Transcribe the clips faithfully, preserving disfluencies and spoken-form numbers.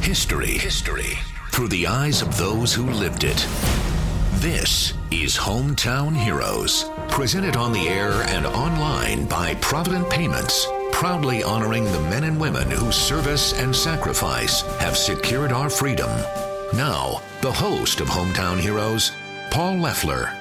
History. History. Through the eyes of those who lived it. This is Hometown Heroes. Presented on the air and online by Provident Payments. Proudly honoring the men and women whose service and sacrifice have secured our freedom. Now, the host of Hometown Heroes, Paul Leffler.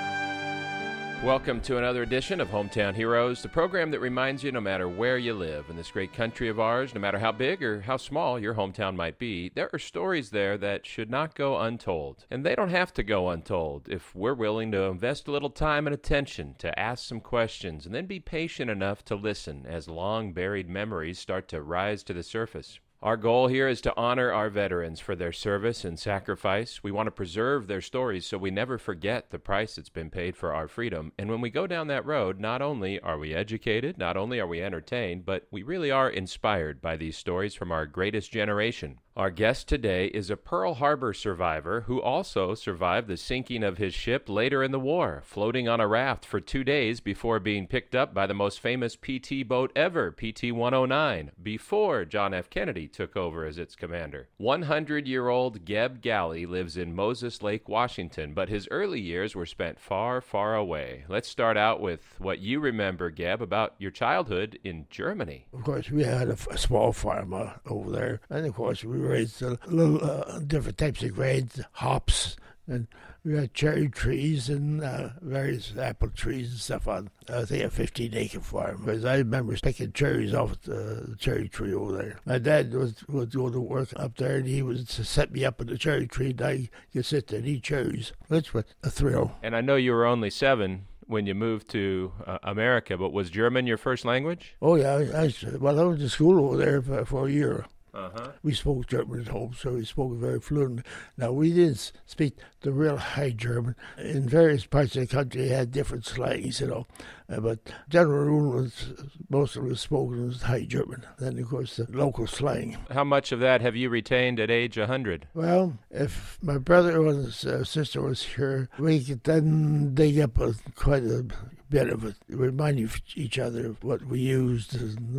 Welcome to another edition of Hometown Heroes, the program that reminds you no matter where you live in this great country of ours, no matter how big or how small your hometown might be, there are stories there that should not go untold. And they don't have to go untold if we're willing to invest a little time and attention to ask some questions and then be patient enough to listen as long-buried memories start to rise to the surface. Our goal here is to honor our veterans for their service and sacrifice. We want to preserve their stories so we never forget the price that's been paid for our freedom. And when we go down that road, not only are we educated, not only are we entertained, but we really are inspired by these stories from our greatest generation. Our guest today is a Pearl Harbor survivor who also survived the sinking of his ship later in the war, floating on a raft for two days before being picked up by the most famous P T boat ever, P T one oh nine, before John F. Kennedy took over as its commander. one hundred-year-old Geb Galley lives in Moses Lake, Washington, but his early years were spent far, far away. Let's start out with what you remember, Geb, about your childhood in Germany. Of course, we had a, a small farm uh, over there, and of course, we raised a little uh, different types of grains, hops, and we had cherry trees and uh, various apple trees and stuff on, I think, a fifteen-acre farm. Because I remember picking cherries off the cherry tree over there. My dad was, would go to work up there, and he would set me up in the cherry tree, and I could sit there and eat cherries. Which was a thrill. And I know you were only seven when you moved to uh, America, but was German your first language? Oh, yeah. I, I, well, I went to school over there for, for a year. Uh-huh. We spoke German at home, so we spoke very fluently. Now, we didn't speak the real high German. In various parts of the country, they had different slangs, you know. Uh, but general rule was most of it was spoken was high German. Then, of course, the local slang. How much of that have you retained at age one hundred? Well, if my brother or his uh, sister was here, we could then dig up a, quite a bit of it, reminding each other of what we used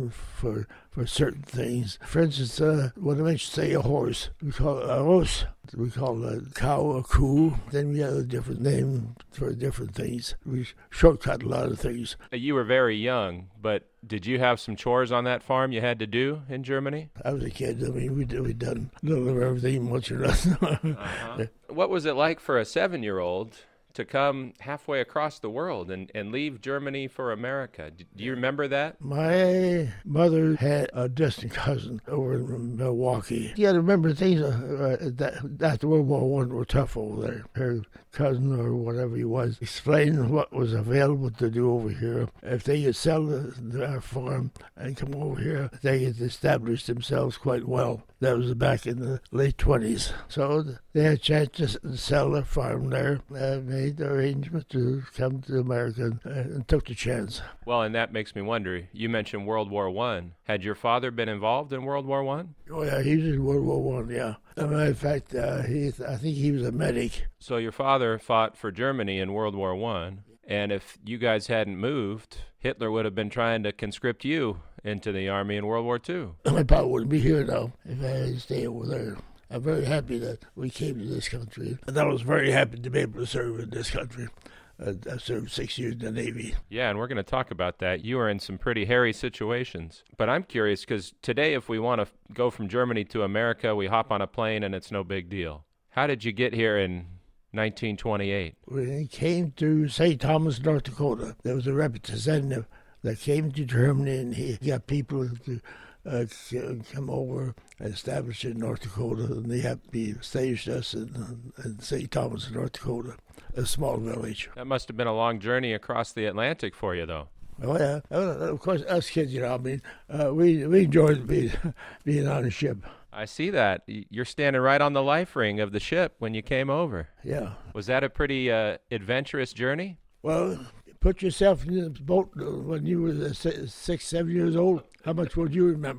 for for certain things. For instance, uh, when I mentioned, say, a horse, we call it a horse. We call a cow a coo. Then we had a different name for different things. We shortcut a lot of things. You were very young, but did you have some chores on that farm you had to do in Germany? I was a kid. I mean, we did, we done a little of everything, much or nothing. uh-huh. What was it like for a seven-year-old to come halfway across the world and, and leave Germany for America? Do you remember that? My mother had a distant cousin over in Milwaukee. You got to remember things uh, that after World War One were tough over there. Her cousin or whatever he was explained what was available to do over here. If they could sell the, their farm and come over here, they could establish themselves quite well. That was back in the late twenties. So they had a chance to sell their farm there, uh, made the arrangement to come to America, and, and took the chance. Well, and that makes me wonder, you mentioned World War One. Had your father been involved in World War One? Oh, yeah, he was in World War One, yeah. As a matter of fact, uh, he, I think he was a medic. So your father fought for Germany in World War One, and if you guys hadn't moved, Hitler would have been trying to conscript you into the army in World War Two. I probably wouldn't be here now if I had stayed over there. I'm very happy that we came to this country, and I was very happy to be able to serve in this country. Uh, I served six years in the Navy. Yeah, and we're going to talk about that. You were in some pretty hairy situations. But I'm curious, because today if we want to go from Germany to America, we hop on a plane and it's no big deal. How did you get here in nineteen twenty-eight? We came to Saint Thomas, North Dakota. There was a representative that came to Germany, and he got people to uh, come over and establish in North Dakota, and they have to be staged us in, in Saint Thomas, North Dakota, a small village. That must have been a long journey across the Atlantic for you, though. Oh, yeah. Of course, us kids, you know, I mean, uh, we, we enjoyed being, being on a ship. I see that. You're standing right on the life ring of the ship when you came over. Yeah. Was that a pretty uh, adventurous journey? Well, put yourself in the boat when you were six, seven years old. How much would you remember?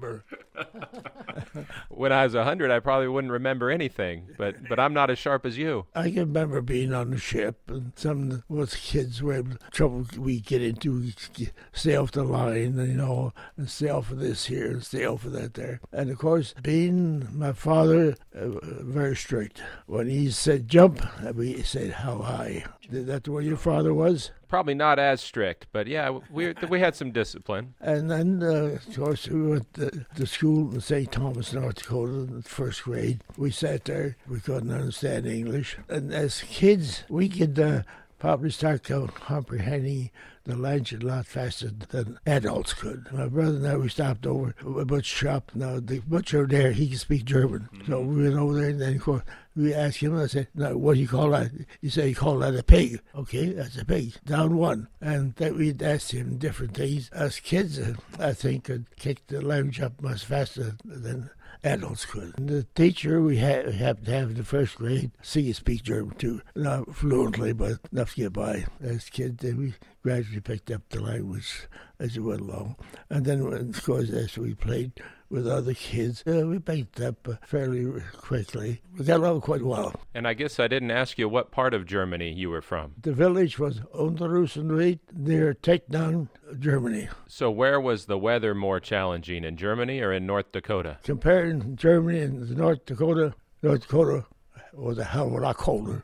When I was a hundred, I probably wouldn't remember anything, but but I'm not as sharp as you. I can remember being on the ship, and some of us kids were trouble we get into, we stay off the line, you know, and stay off of this here and stay off of that there. And of course, being my father, uh, very strict. When he said jump, we said how high. Is that the way your father was? Probably not as strict, but yeah, we we had some discipline. And then, uh, of course, we went to, to school in Saint Thomas, North Dakota, in the first grade. We sat there. We couldn't understand English. And as kids, we could uh, probably start comprehending the language a lot faster than adults could. My brother and I, we stopped over at a butcher shop. Now, the butcher there, he could speak German. Mm-hmm. So we went over there, and then, of course, we asked him, I said, "Now, what do you call that?" He said, "You call that a pig." "Okay, that's a pig." Down one. And then we'd ask him different things. As kids, I think, could kick the language up much faster than adults could. And the teacher we ha- happened to have in the first grade, she could speak German too. Not fluently, but enough to get by. As kids, then we gradually picked up the language as we went along. And then, of course, as we played with other kids, uh, we picked up uh, fairly quickly. We got along quite well. And I guess I didn't ask you what part of Germany you were from. The village was Unterrusenried, near Teckdown, Germany. So where was the weather more challenging, in Germany or in North Dakota? Comparing Germany and North Dakota, North Dakota was a hell of a lot colder.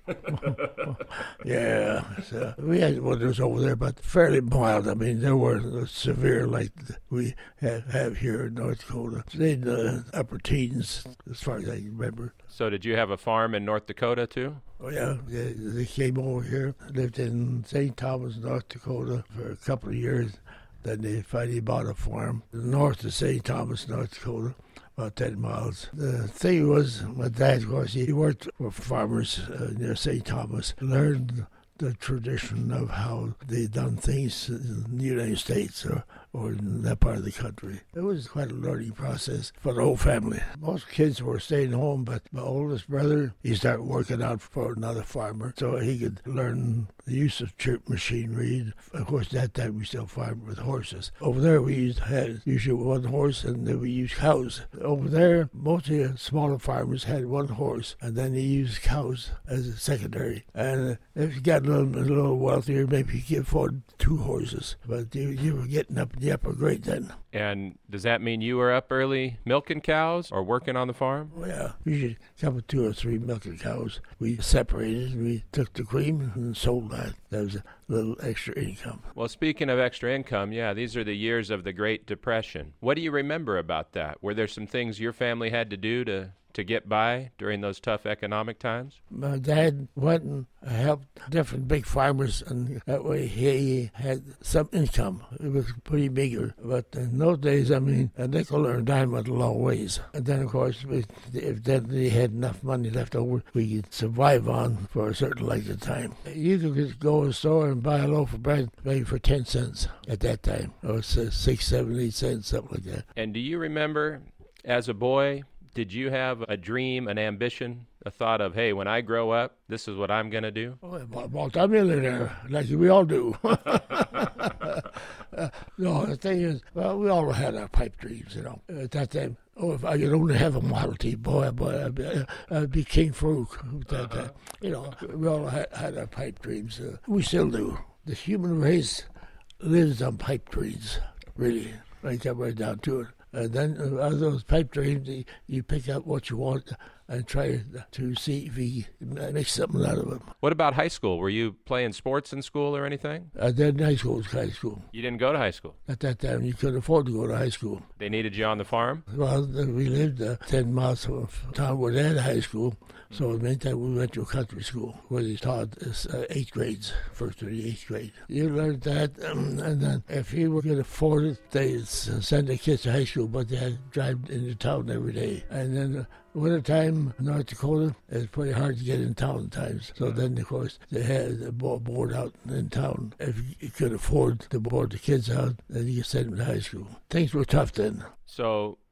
Yeah, so we had winters over there, but fairly mild. I mean, they were severe like we have, have here in North Dakota. In the upper teens, as far as I can remember. So did you have a farm in North Dakota, too? Oh, yeah. They, they came over here, lived in Saint Thomas, North Dakota for a couple of years. Then they finally bought a farm north of Saint Thomas, North Dakota. About ten miles. The thing was, my dad, of course, he worked for farmers uh, near Saint Thomas, learned the tradition of how they done things in the United States or, or in that part of the country. It was quite a learning process for the whole family. Most kids were staying home, but my oldest brother, he started working out for another farmer so he could learn the use of chirp machinery. Of course, at that time we still farmed with horses. Over there we used had usually one horse, and then we used cows. Over there, most of the smaller farmers had one horse, and then they used cows as a secondary. And if you got a little, a little wealthier, maybe you could afford two horses. But you, you were getting up in the upper grade then. And does that mean you were up early milking cows or working on the farm? Oh, yeah. Usually a couple, two or three milking cows. We separated, we took the cream and sold that. That was a little extra income. Well, speaking of extra income, yeah, these are the years of the Great Depression. What do you remember about that? Were there some things your family had to do to to get by during those tough economic times? My dad went and helped different big farmers, and that way he had some income. It was pretty bigger. But in those days, I mean, a nickel or a dime went a long ways. And then, of course, if then they had enough money left over, we could survive on for a certain length of time. You could go to the store and buy a loaf of bread maybe for ten cents at that time, or six, seven, eight cents, something like that. And do you remember, as a boy, did you have a dream, an ambition, a thought of, hey, when I grow up, this is what I'm going to do? Oh, multi-millionaire, like we all do. uh, no, the thing is, well, we all had our pipe dreams, you know. At that time, oh, if I could only have a Model T, boy, boy, I'd be, I'd be King Farouk. That, uh, you know, we all had, had our pipe dreams. Uh, we still do. The human race lives on pipe dreams, really. Right, come right down to it. And then uh, out of those pipe dreams, you, you pick out what you want and try to see if you make something out of them. What about high school? Were you playing sports in school or anything? I did high school, high school. You didn't go to high school? At that time, you couldn't afford to go to high school. They needed you on the farm? Well, we lived uh, ten miles from town where they had high school. So in the meantime, we went to a country school where they taught us uh, eighth grades, first to the eighth grade. You learned that, um, and then if you were going to afford it, they'd send the kids to high school, but they had to drive into town every day. And then uh, winter time, North Dakota, it's pretty hard to get in town at times. So then, of course, they had a board out in town. If you could afford to board the kids out, then you could send them to high school. Things were tough then. So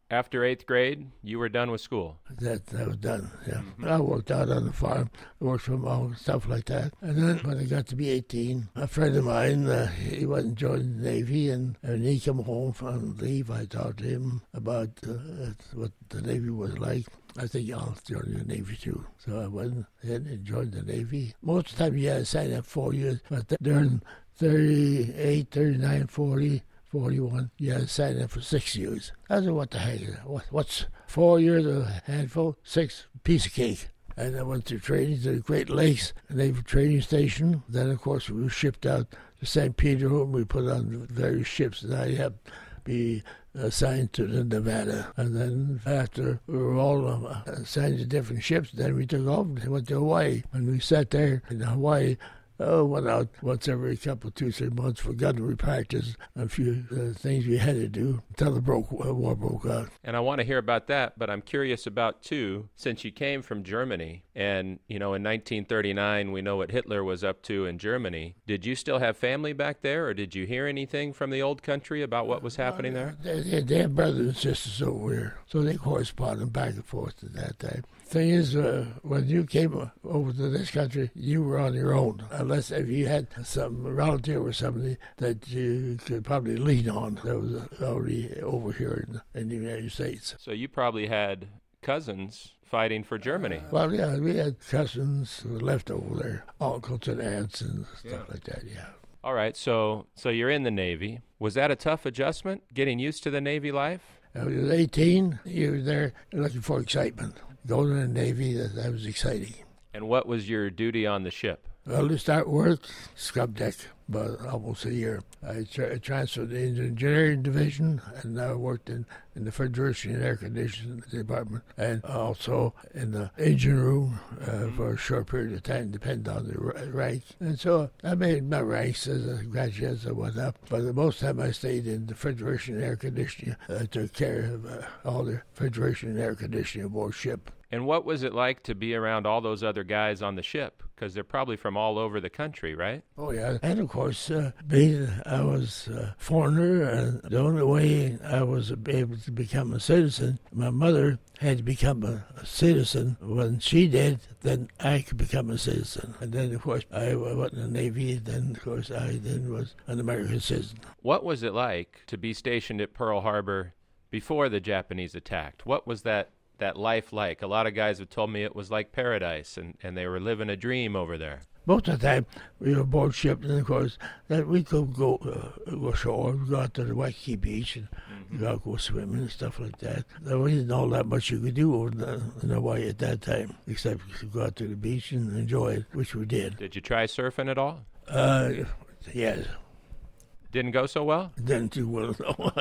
After eighth grade, you were done with school. That that was done, yeah. Mm-hmm. I worked out on the farm, worked from home, stuff like that. And then when I got to be eighteen, a friend of mine, uh, he wasn't joining the Navy, and when he came home from leave, I talked to him about uh, what the Navy was like. I think I'll join the Navy too. So I went ahead and joined the Navy. Most of the time, yeah, I signed up four years, but during thirty-eight, thirty-nine, forty, forty-one, yeah, I signed up for six years. I said, what the heck? What, what's four years a handful? Six, piece of cake. And I went to training to the Great Lakes Naval Training Station. Then, of course, we were shipped out to Saint Peter, and we put on various ships. And I had to be assigned to the Nevada. And then after we were all uh, assigned to different ships, then we took off and went to Hawaii. And we sat there in Hawaii. Oh, went out once every couple, two, three months for gunnery practice, a few uh, things we had to do until the broke, uh, war broke out. And I want to hear about that, but I'm curious about, too, since you came from Germany, and, you know, in nineteen thirty-nine, we know what Hitler was up to in Germany. Did you still have family back there, or did you hear anything from the old country about what was happening there? They, they, they had brothers and sisters over here, so they corresponded back and forth at that time. Thing is, uh, when you came over to this country, you were on your own, unless if you had some relative or somebody that you could probably lean on that was already over here in, in the United States. So you probably had cousins fighting for Germany. Uh, well, yeah, we had cousins who were left over there, uncles and aunts and stuff yeah. like that, yeah. All right, so so you're in the Navy. Was that a tough adjustment, getting used to the Navy life? I was eighteen. You were there looking for excitement. Going to the Navy, that, that was exciting. And what was your duty on the ship? Well, to start work, scrub deck, about almost a year. I tra- transferred to the engineering division, and I worked in, in the refrigeration and air conditioning department, and also in the engine room uh, for a short period of time, depending on the r- rank. And so I made my ranks as a graduate as I went up, but the most time I stayed in the refrigeration and air conditioning. I took care of uh, all the refrigeration and air conditioning aboard ship. And what was it like to be around all those other guys on the ship? Because they're probably from all over the country, right? Oh, yeah. And, of course, uh, being I was a foreigner, and the only way I was able to become a citizen, my mother had to become a, a citizen. When she did, then I could become a citizen. And then, of course, I went in the Navy. Then, of course, I then was an American citizen. What was it like to be stationed at Pearl Harbor before the Japanese attacked? What was that? that life like? A lot of guys have told me it was like paradise, and, and they were living a dream over there. Most of the time, we were aboard ship, and of course, that we could go uh, go ashore, go out to the Waikiki Beach, and mm-hmm. go, go swimming and stuff like that. There wasn't all that much you could do over the, in Hawaii at that time, except go out to the beach and enjoy it, which we did. Did you try surfing at all? Uh, yes. Didn't go so well? Didn't too well,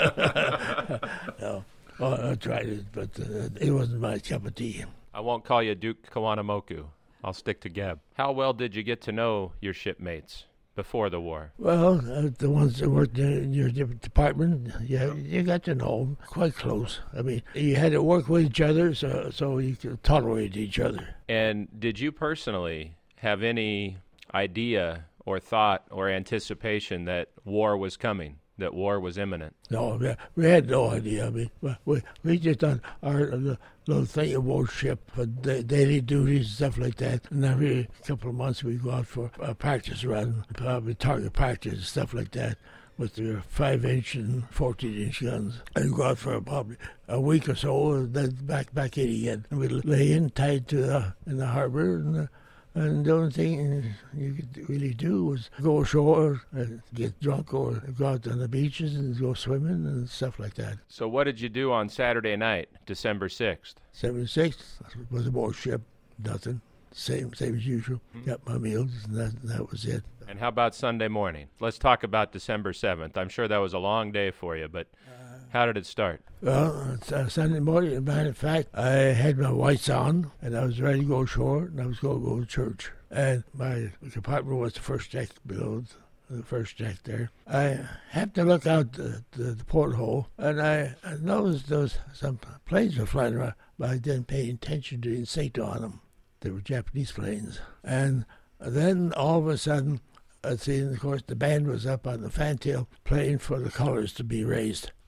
no. No. Oh, I tried it, but uh, it wasn't my cup of tea. I won't call you Duke Kawanamoku. I'll stick to Geb. How well did you get to know your shipmates before the war? Well, uh, the ones that worked in your department, yeah, you got to know them quite close. I mean, you had to work with each other, so, so you could tolerate each other. And did you personally have any idea or thought or anticipation that war was coming? That war was imminent? No, we had no idea. I mean, we we just done our uh, little thing aboard ship for daily duties and stuff like that. And every couple of months we go out for a practice run, probably target practice and stuff like that, with their five-inch and fourteen-inch guns. And go out for probably a week or so, and then back back in again. And we lay in tied to the in the harbor. And, uh, And the only thing you could really do was go ashore, and get drunk, or go out on the beaches and go swimming and stuff like that. So what did you do on Saturday night, December sixth? December sixth was aboard ship. Nothing. Same same as usual. Mm-hmm. Got my meals, and that, that was it. And how about Sunday morning? Let's talk about December seventh. I'm sure that was a long day for you, but how did it start? Well, uh, Sunday morning, as a matter of fact, I had my whites on, and I was ready to go ashore, and I was going to go to church. And my compartment was the first deck below, the first deck there. I happened to look out the, the, the porthole, and I, I noticed there was some planes were flying around, but I didn't pay attention to the insignia on them. They were Japanese planes. And then all of a sudden, I see, of course, the band was up on the fantail playing for the colors to be raised.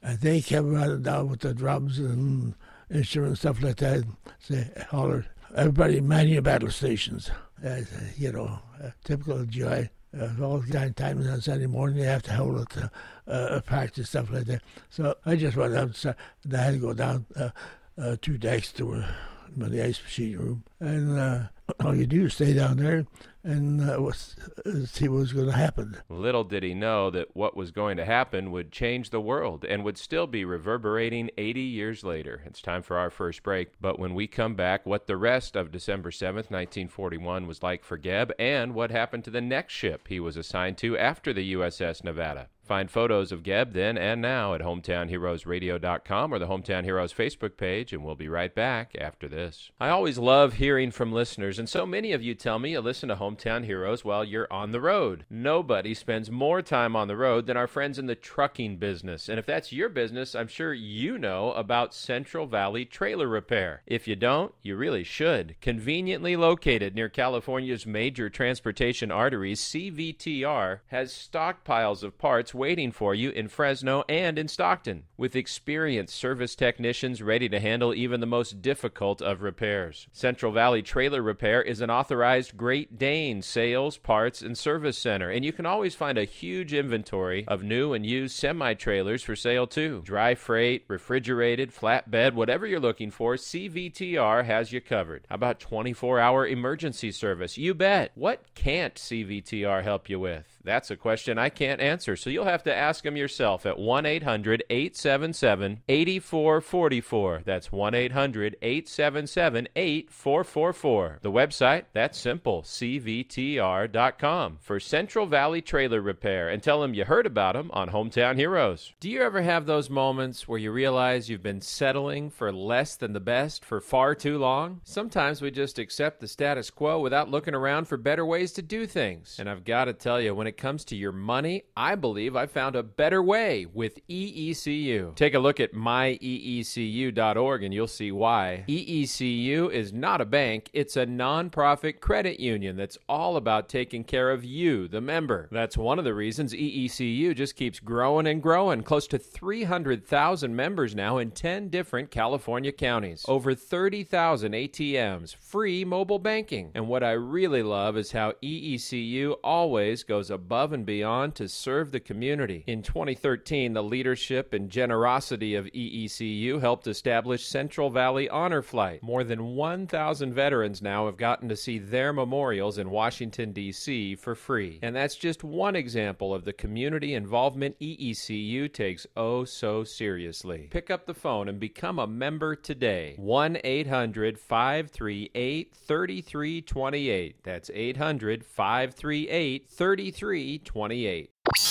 And they came running down with the drums and instruments, stuff like that, and say, hollered, everybody man your battle stations. Uh, you know, uh, typical G I. Uh, all the time, time on Sunday morning, they have to hold it to uh, practice, stuff like that. So I just went outside, and I had to go down uh, uh, two decks to uh, the ice machine room. And uh, all you do is stay down there and uh, was, uh, see what was going to happen. Little did he know that what was going to happen would change the world and would still be reverberating eighty years later. It's time for our first break, but when we come back, what the rest of December seventh, nineteen forty-one was like for Gebb, and what happened to the next ship he was assigned to after the U S S Nevada. Find photos of Gebb then and now at hometown heroes radio dot com or the Hometown Heroes Facebook page, and we'll be right back after this. I always love hearing from listeners, and so many of you tell me you listen to Hometown Heroes while you're on the road. Nobody spends more time on the road than our friends in the trucking business, and if that's your business, I'm sure you know about Central Valley Trailer Repair. If you don't, you really should. Conveniently located near California's major transportation arteries, C V T R has stockpiles of parts waiting for you in Fresno and in Stockton, with experienced service technicians ready to handle even the most difficult of repairs. Central Valley Trailer Repair is an authorized Great Dane sales, parts, and service center, and you can always find a huge inventory of new and used semi-trailers for sale too. Dry freight, refrigerated, flatbed, whatever you're looking for, C V T R has you covered. How about twenty-four hour emergency service? You bet. What can't C V T R help you with? That's a question I can't answer, so you'll have to ask them yourself at one eight hundred, eight seven seven, eight four four four. That's one eight hundred, eight seven seven, eight four four four. The website, that's simple, C V T R dot com for Central Valley Trailer Repair, and tell them you heard about them on Hometown Heroes. Do you ever have those moments where you realize you've been settling for less than the best for far too long? Sometimes we just accept the status quo without looking around for better ways to do things. And I've got to tell you, when it comes to your money, I believe I found a better way with E E C U. Take a look at my E E C U dot org and you'll see why. E E C U is not a bank, it's a nonprofit credit union that's all about taking care of you, the member. That's one of the reasons E E C U just keeps growing and growing. Close to three hundred thousand members now in ten different California counties. Over thirty thousand A T Ms, free mobile banking. And what I really love is how E E C U always goes above above and beyond to serve the community. In twenty thirteen, the leadership and generosity of E E C U helped establish Central Valley Honor Flight. More than one thousand veterans now have gotten to see their memorials in Washington, D C for free. And that's just one example of the community involvement E E C U takes oh so seriously. Pick up the phone and become a member today. one eight hundred, five three eight, three three two eight. That's eight hundred, five three eight, three three twenty-eight.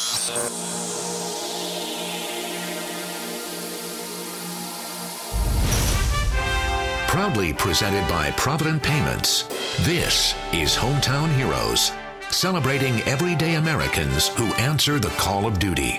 Proudly presented by Provident Payments, this is Hometown Heroes, celebrating everyday Americans who answer the call of duty.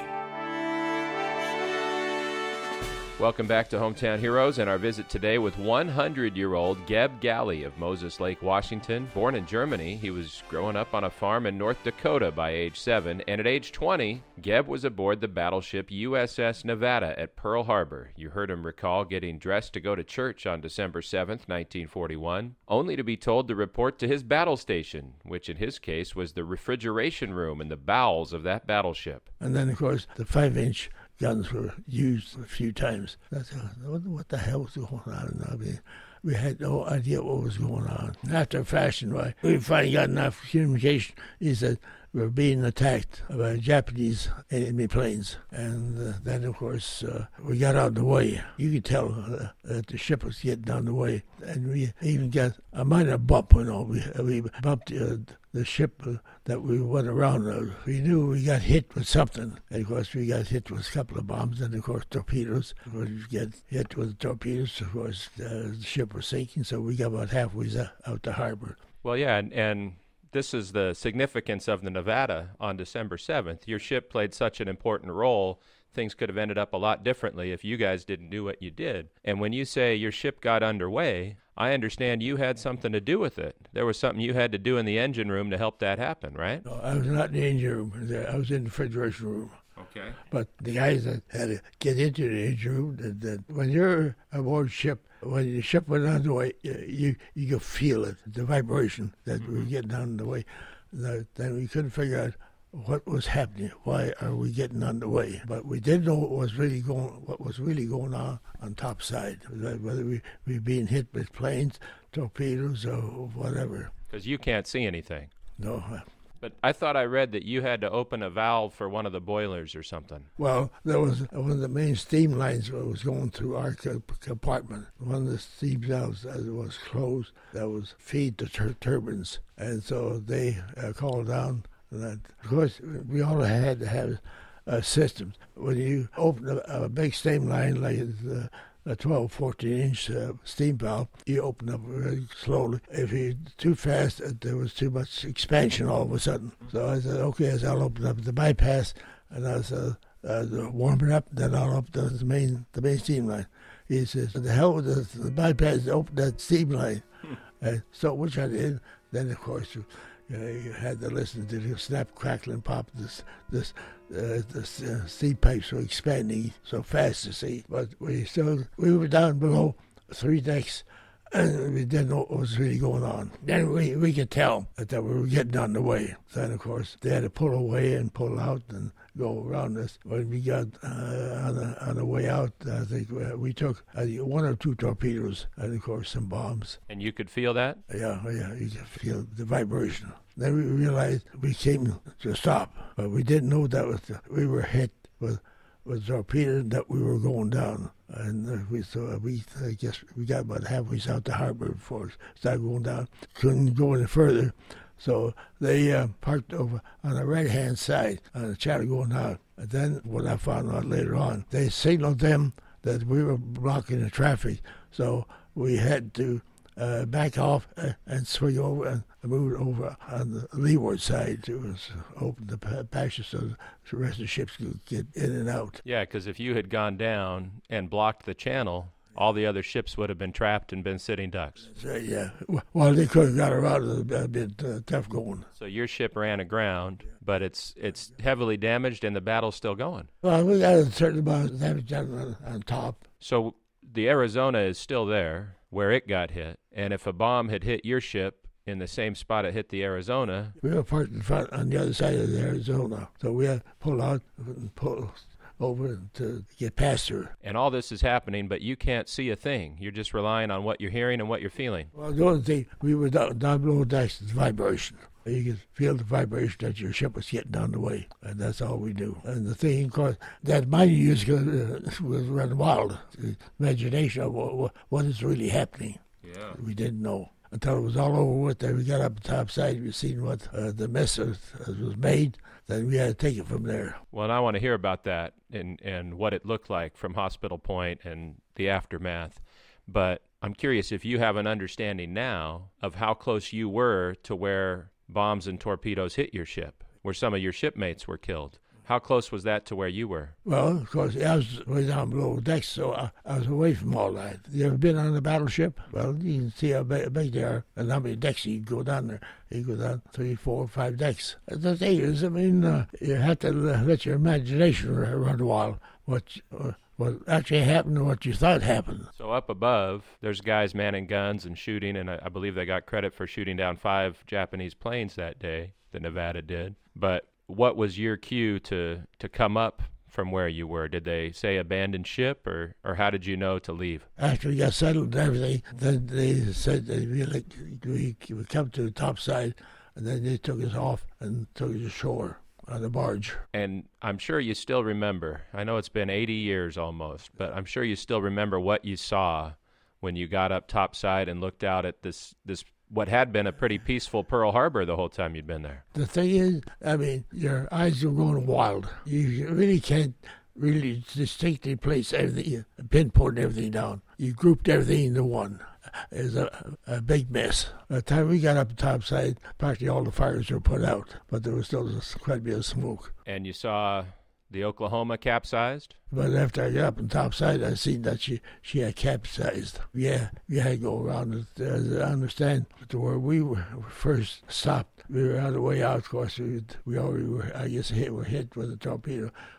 Welcome back to Hometown Heroes and our visit today with one hundred-year-old Gebb Galley of Moses Lake, Washington. Born in Germany, he was growing up on a farm in North Dakota by age seven, and at age twenty, Gebb was aboard the battleship U S S Nevada at Pearl Harbor. You heard him recall getting dressed to go to church on December seventh, nineteen forty-one, only to be told to report to his battle station, which in his case was the refrigeration room in the bowels of that battleship. And then, of course, the five-inch guns were used a few times. I thought, what the hell was going on? I mean, we had no idea what was going on. After a fashion, right, we finally got enough communication. He said, we're being attacked by Japanese enemy planes. And uh, then, of course, uh, we got out of the way. You could tell uh, that the ship was getting out of the way. And we even got a minor bump, you know. We, we bumped uh, the ship uh, that we went around. Uh, we knew we got hit with something. And, of course, we got hit with a couple of bombs and, of course, torpedoes. When you get hit with torpedoes, of course, uh, the ship was sinking, so we got about halfway out the harbor. Well, yeah, and... and... this is the significance of the Nevada on December seventh. Your ship played such an important role. Things could have ended up a lot differently if you guys didn't do what you did. And when you say your ship got underway, I understand you had something to do with it. There was something you had to do in the engine room to help that happen, right? No, I was not in the engine room. I was in the refrigeration room. Okay. But the guys that had to get into the engine room, that, that when you're aboard ship, when the ship went on the way, you you could feel it, the vibration that mm-hmm. we were getting on the way. That, then we couldn't figure out what was happening. Why are we getting on the way? But we did know what was really going, what was really going on on top side, whether we we being hit with planes, torpedoes, or whatever. Because you can't see anything. No. But I thought I read that you had to open a valve for one of the boilers or something. Well, there was one of the main steam lines that was going through our compartment. One of the steam valves that was closed that was feed the tur- turbines. And so they uh, called down. And that, of course, we all had to have uh, systems. When you open a, a big steam line like the a twelve, fourteen inch uh, steam valve, you open up very slowly. If you too fast, uh, there was too much expansion all of a sudden. So I said, okay, I said, I'll open up the bypass, and I said, uh, warm it up, then I'll open the main, the main steam line. He says, the hell with the, the bypass, open that steam line. uh, so which I did. Then, of course, you, you, know, you had to listen to the snap, crackle, and pop. This, this, uh, the uh, steam pipes were expanding so fast to see. But we still, we were down below three decks, and we didn't know what was really going on. Then we, we could tell that, that we were getting on the way. Then, of course, they had to pull away and pull out and go around us. When we got uh, on, the, on the way out, I think we, we took uh, one or two torpedoes and, of course, some bombs. And you could feel that? Yeah, yeah, you could feel the vibration. Then we realized we came to stop, but we didn't know that was the, we were hit with with torpedoes, that we were going down. And uh, we so we I guess we got about halfway south the harbor before it started going down. Couldn't go any further. So they uh, parked over on the right-hand side on the channel going out. And then what I found out later on, they signaled them that we were blocking the traffic. So we had to uh, back off uh, and swing over and move over on the leeward side to open the passage so the rest of the ships could get in and out. Yeah, because if you had gone down and blocked the channel, all the other ships would have been trapped and been sitting ducks. So, yeah. Well, they could have got around a bit uh, tough going. So your ship ran aground, but it's it's heavily damaged and the battle's still going. Well, we got a certain amount of damage on, on top. So the Arizona is still there where it got hit, and if a bomb had hit your ship in the same spot it hit the Arizona... We were parked in front on the other side of the Arizona, so we had to pull out and pull over to get past her. And all this is happening, but you can't see a thing. You're just relying on what you're hearing and what you're feeling. Well, the only thing, we were down, down below decks, the vibration. You could feel the vibration that your ship was getting on the way, and that's all we knew. And the thing, of course, that mining use uh, was running wild. The imagination of what, what is really happening. Yeah. We didn't know. Until it was all over with, then we got up the top side, we seen what uh, the mess was, uh, was made, then we had to take it from there. Well, and I want to hear about that and, and what it looked like from Hospital Point and the aftermath. But I'm curious if you have an understanding now of how close you were to where bombs and torpedoes hit your ship, where some of your shipmates were killed. How close was that to where you were? Well, of course, I was way down below decks, so I, I was away from all that. You ever been on a battleship? Well, you can see how big, big they are and how many decks you can go down there. You go down three, four, five decks. The thing is, I mean, uh, you have to let your imagination run a while. What, uh, what actually happened and what you thought happened. So up above, there's guys manning guns and shooting, and I, I believe they got credit for shooting down five Japanese planes that day, the Nevada did. But what was your cue to, to come up from where you were? Did they say abandon ship, or, or how did you know to leave? After we got settled and everything, then they said that we, like, we would come to the top side, and then they took us off and took us ashore on the barge. And I'm sure you still remember, I know it's been eighty years almost, but I'm sure you still remember what you saw when you got up topside and looked out at this this what had been a pretty peaceful Pearl Harbor the whole time you'd been there. The thing is, I mean, your eyes are going wild. You really can't really distinctly place everything, pinpoint everything down. You grouped everything into one. It's a, a big mess. By the time we got up topside, practically all the fires were put out, but there was still quite a bit of smoke. And you saw the Oklahoma capsized? But after I got up on topside, I seen that she, she had capsized. Yeah, we had to go around it. Uh, I understand to where we were first stopped. We were on the way out, of course. We, we already were, I guess, hit, were hit with a torpedo.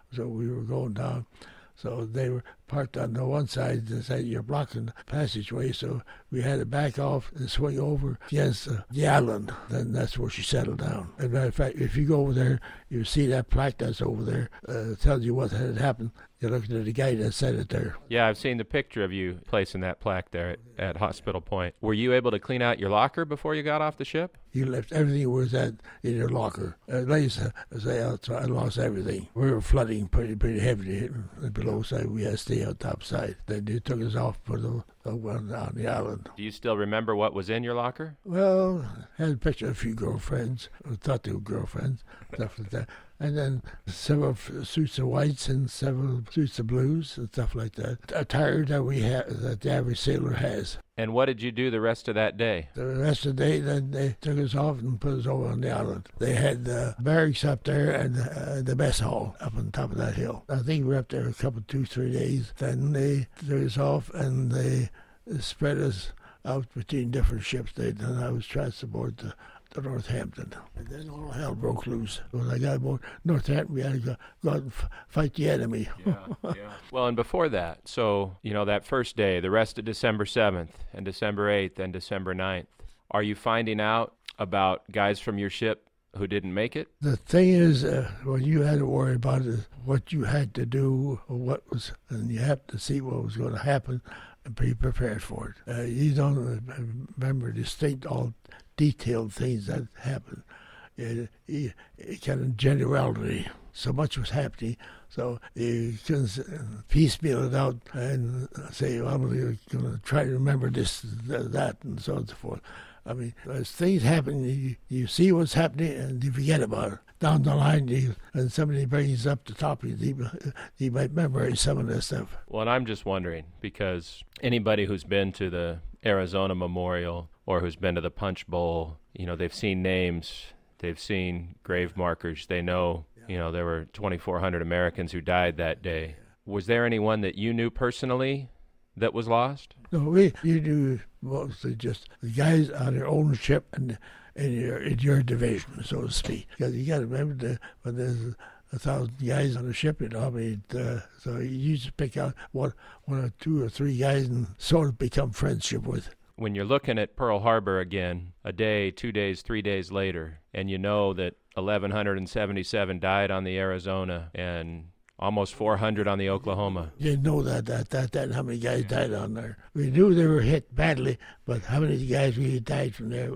So we were going down. So they were parked on the one side. They said, you're blocking the passageway. So we had to back off and swing over against uh, the island. Then that's where she settled down. As a matter of fact, if you go over there, you see that plaque that's over there. Uh, tells you what had happened. You're looking at the guy that said it there. Yeah, I've seen the picture of you placing that plaque there at, at Hospital Point. Were you able to clean out your locker before you got off the ship? You left everything was at in your locker. At least, uh, say, I lost everything. We were flooding pretty pretty heavily below side. We had to stay on top side. Then they took us off for the uh, one on the island. Do you still remember what was in your locker? Well, I had a picture of a few girlfriends. I thought they were girlfriends, stuff like that. And then several suits of whites and several suits of blues and stuff like that. Attire that we have, that the average sailor has. And what did you do the rest of that day? The rest of the day, then they took us off and put us over on the island. They had the barracks up there and uh, the mess hall up on top of that hill. I think we were up there a couple, two, three days. Then they took us off and they spread us out between different ships. They, and I was transported to to Northampton. And then all hell broke loose. When I got aboard Northampton, we had to go, go out and f- fight the enemy. Yeah, yeah. Well, and before that, so, you know, that first day, the rest of December seventh and December eighth and December ninth, are you finding out about guys from your ship who didn't make it? The thing is, uh, what you had to worry about is what you had to do, or what was, and you had to see what was going to happen and be prepared for it. Uh, you don't remember distinct all detailed things that happened. It, it, it kind of generality. So much was happening, so you couldn't piecemeal it out and say, well, I'm going to try to remember this, that, and so on and so forth. I mean, as things happen, you, you see what's happening and you forget about it. Down the line, you, and somebody brings up the topic, you, you might memorize some of this stuff. Well, and I'm just wondering, because anybody who's been to the Arizona Memorial or who's been to the Punch Bowl, you know, they've seen names, they've seen grave markers, they know, you know, there were twenty-four hundred Americans who died that day. Was there anyone that you knew personally that was lost? No, we you knew mostly just the guys on their own ship and in your in your division, so to speak. Because you got to remember that when there's a thousand guys on a ship, you know, I mean, uh, so you just pick out one, one or two or three guys and sort of become friendship with. When you're looking at Pearl Harbor again, a day, two days, three days later, and you know that eleven seventy-seven died on the Arizona and almost four hundred on the Oklahoma. You didn't know that, that, that, that, how many guys died on there. We knew they were hit badly, but how many guys really died from there,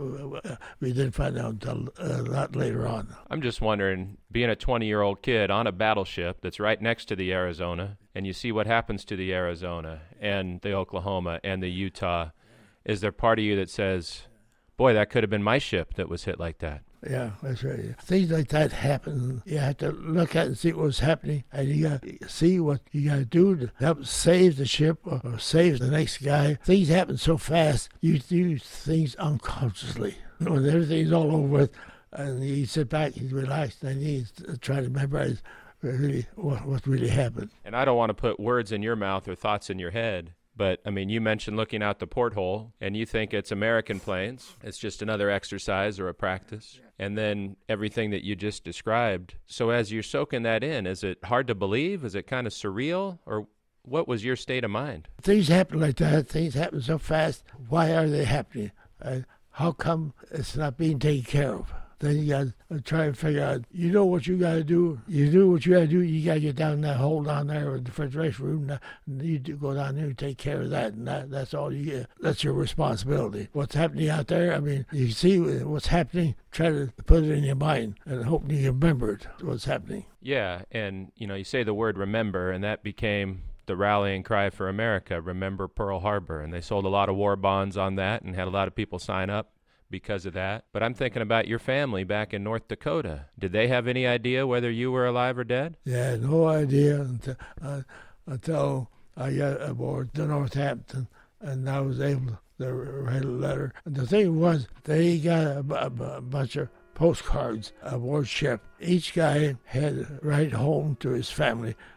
we didn't find out until a lot later on. I'm just wondering, being a twenty-year-old kid on a battleship that's right next to the Arizona, and you see what happens to the Arizona and the Oklahoma and the Utah, is there part of you that says, boy, that could have been my ship that was hit like that? Yeah, that's right. Things like that happen. You have to look at and see what's happening, and you got to see what you got to do to help save the ship or, or save the next guy. Things happen so fast, you do things unconsciously. When everything's all over with, and you sit back and relax, and you try to memorize really what, what really happened. And I don't want to put words in your mouth or thoughts in your head, but, I mean, you mentioned looking out the porthole, and you think it's American planes. It's just another exercise or a practice. And then everything that you just described. So as you're soaking that in, is it hard to believe? Is it kind of surreal? Or what was your state of mind? Things happen like that. Things happen so fast. Why are they happening? Uh, how come it's not being taken care of? Then you got to try and figure out, you know what you got to do. You do what you got to do. You got to get down that hole down there in the refrigeration room. And you do go down there and take care of that. And that, that's all you get. That's your responsibility. What's happening out there, I mean, you see what's happening, try to put it in your mind and hope you remember it, what's happening. Yeah, and, you know, you say the word remember, and that became the rallying cry for America, remember Pearl Harbor. And they sold a lot of war bonds on that and had a lot of people sign up because of that. But I'm thinking about your family back in North Dakota. Did they have any idea whether you were alive or dead? Yeah, no idea until, uh, until I got aboard the Northampton, and I was able to write a letter. And the thing was, they got a, a, a bunch of postcards aboard ship. Each guy had to write home to his family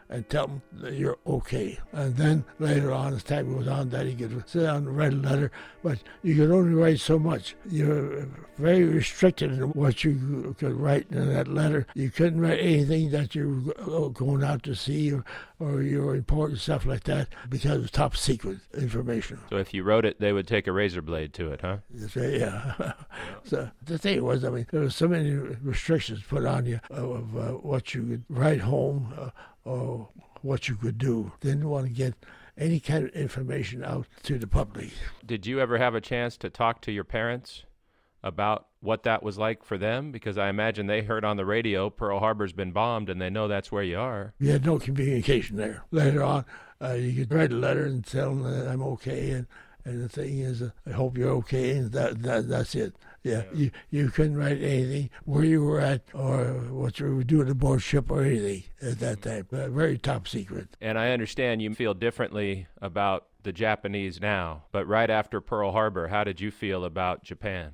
and tell them that you're okay. And then later on, as time goes on, that you could sit down and write a letter, but you could only write so much. You're very restricted in what you could write in that letter. You couldn't write anything that you were going out to sea or, or your important stuff like that because it's top secret information. So if you wrote it, they would take a razor blade to it, huh? Yeah. So the thing was, I mean, there were so many restrictions put on you of uh, what you could write home uh, or what you could do. Didn't want to get any kind of information out to the public. Did you ever have a chance to talk to your parents about what that was like for them? Because I imagine they heard on the radio Pearl Harbor's been bombed and they know that's where you are. We had no communication there. Later on, uh, you could write a letter and tell them that I'm okay, and, and the thing is, uh, I hope you're okay, and that, that that's it. Yeah, yeah. You, you couldn't write anything, where you were at or what you were doing aboard ship or anything at that time. Uh, very top secret. And I understand you feel differently about the Japanese now, but right after Pearl Harbor, how did you feel about Japan?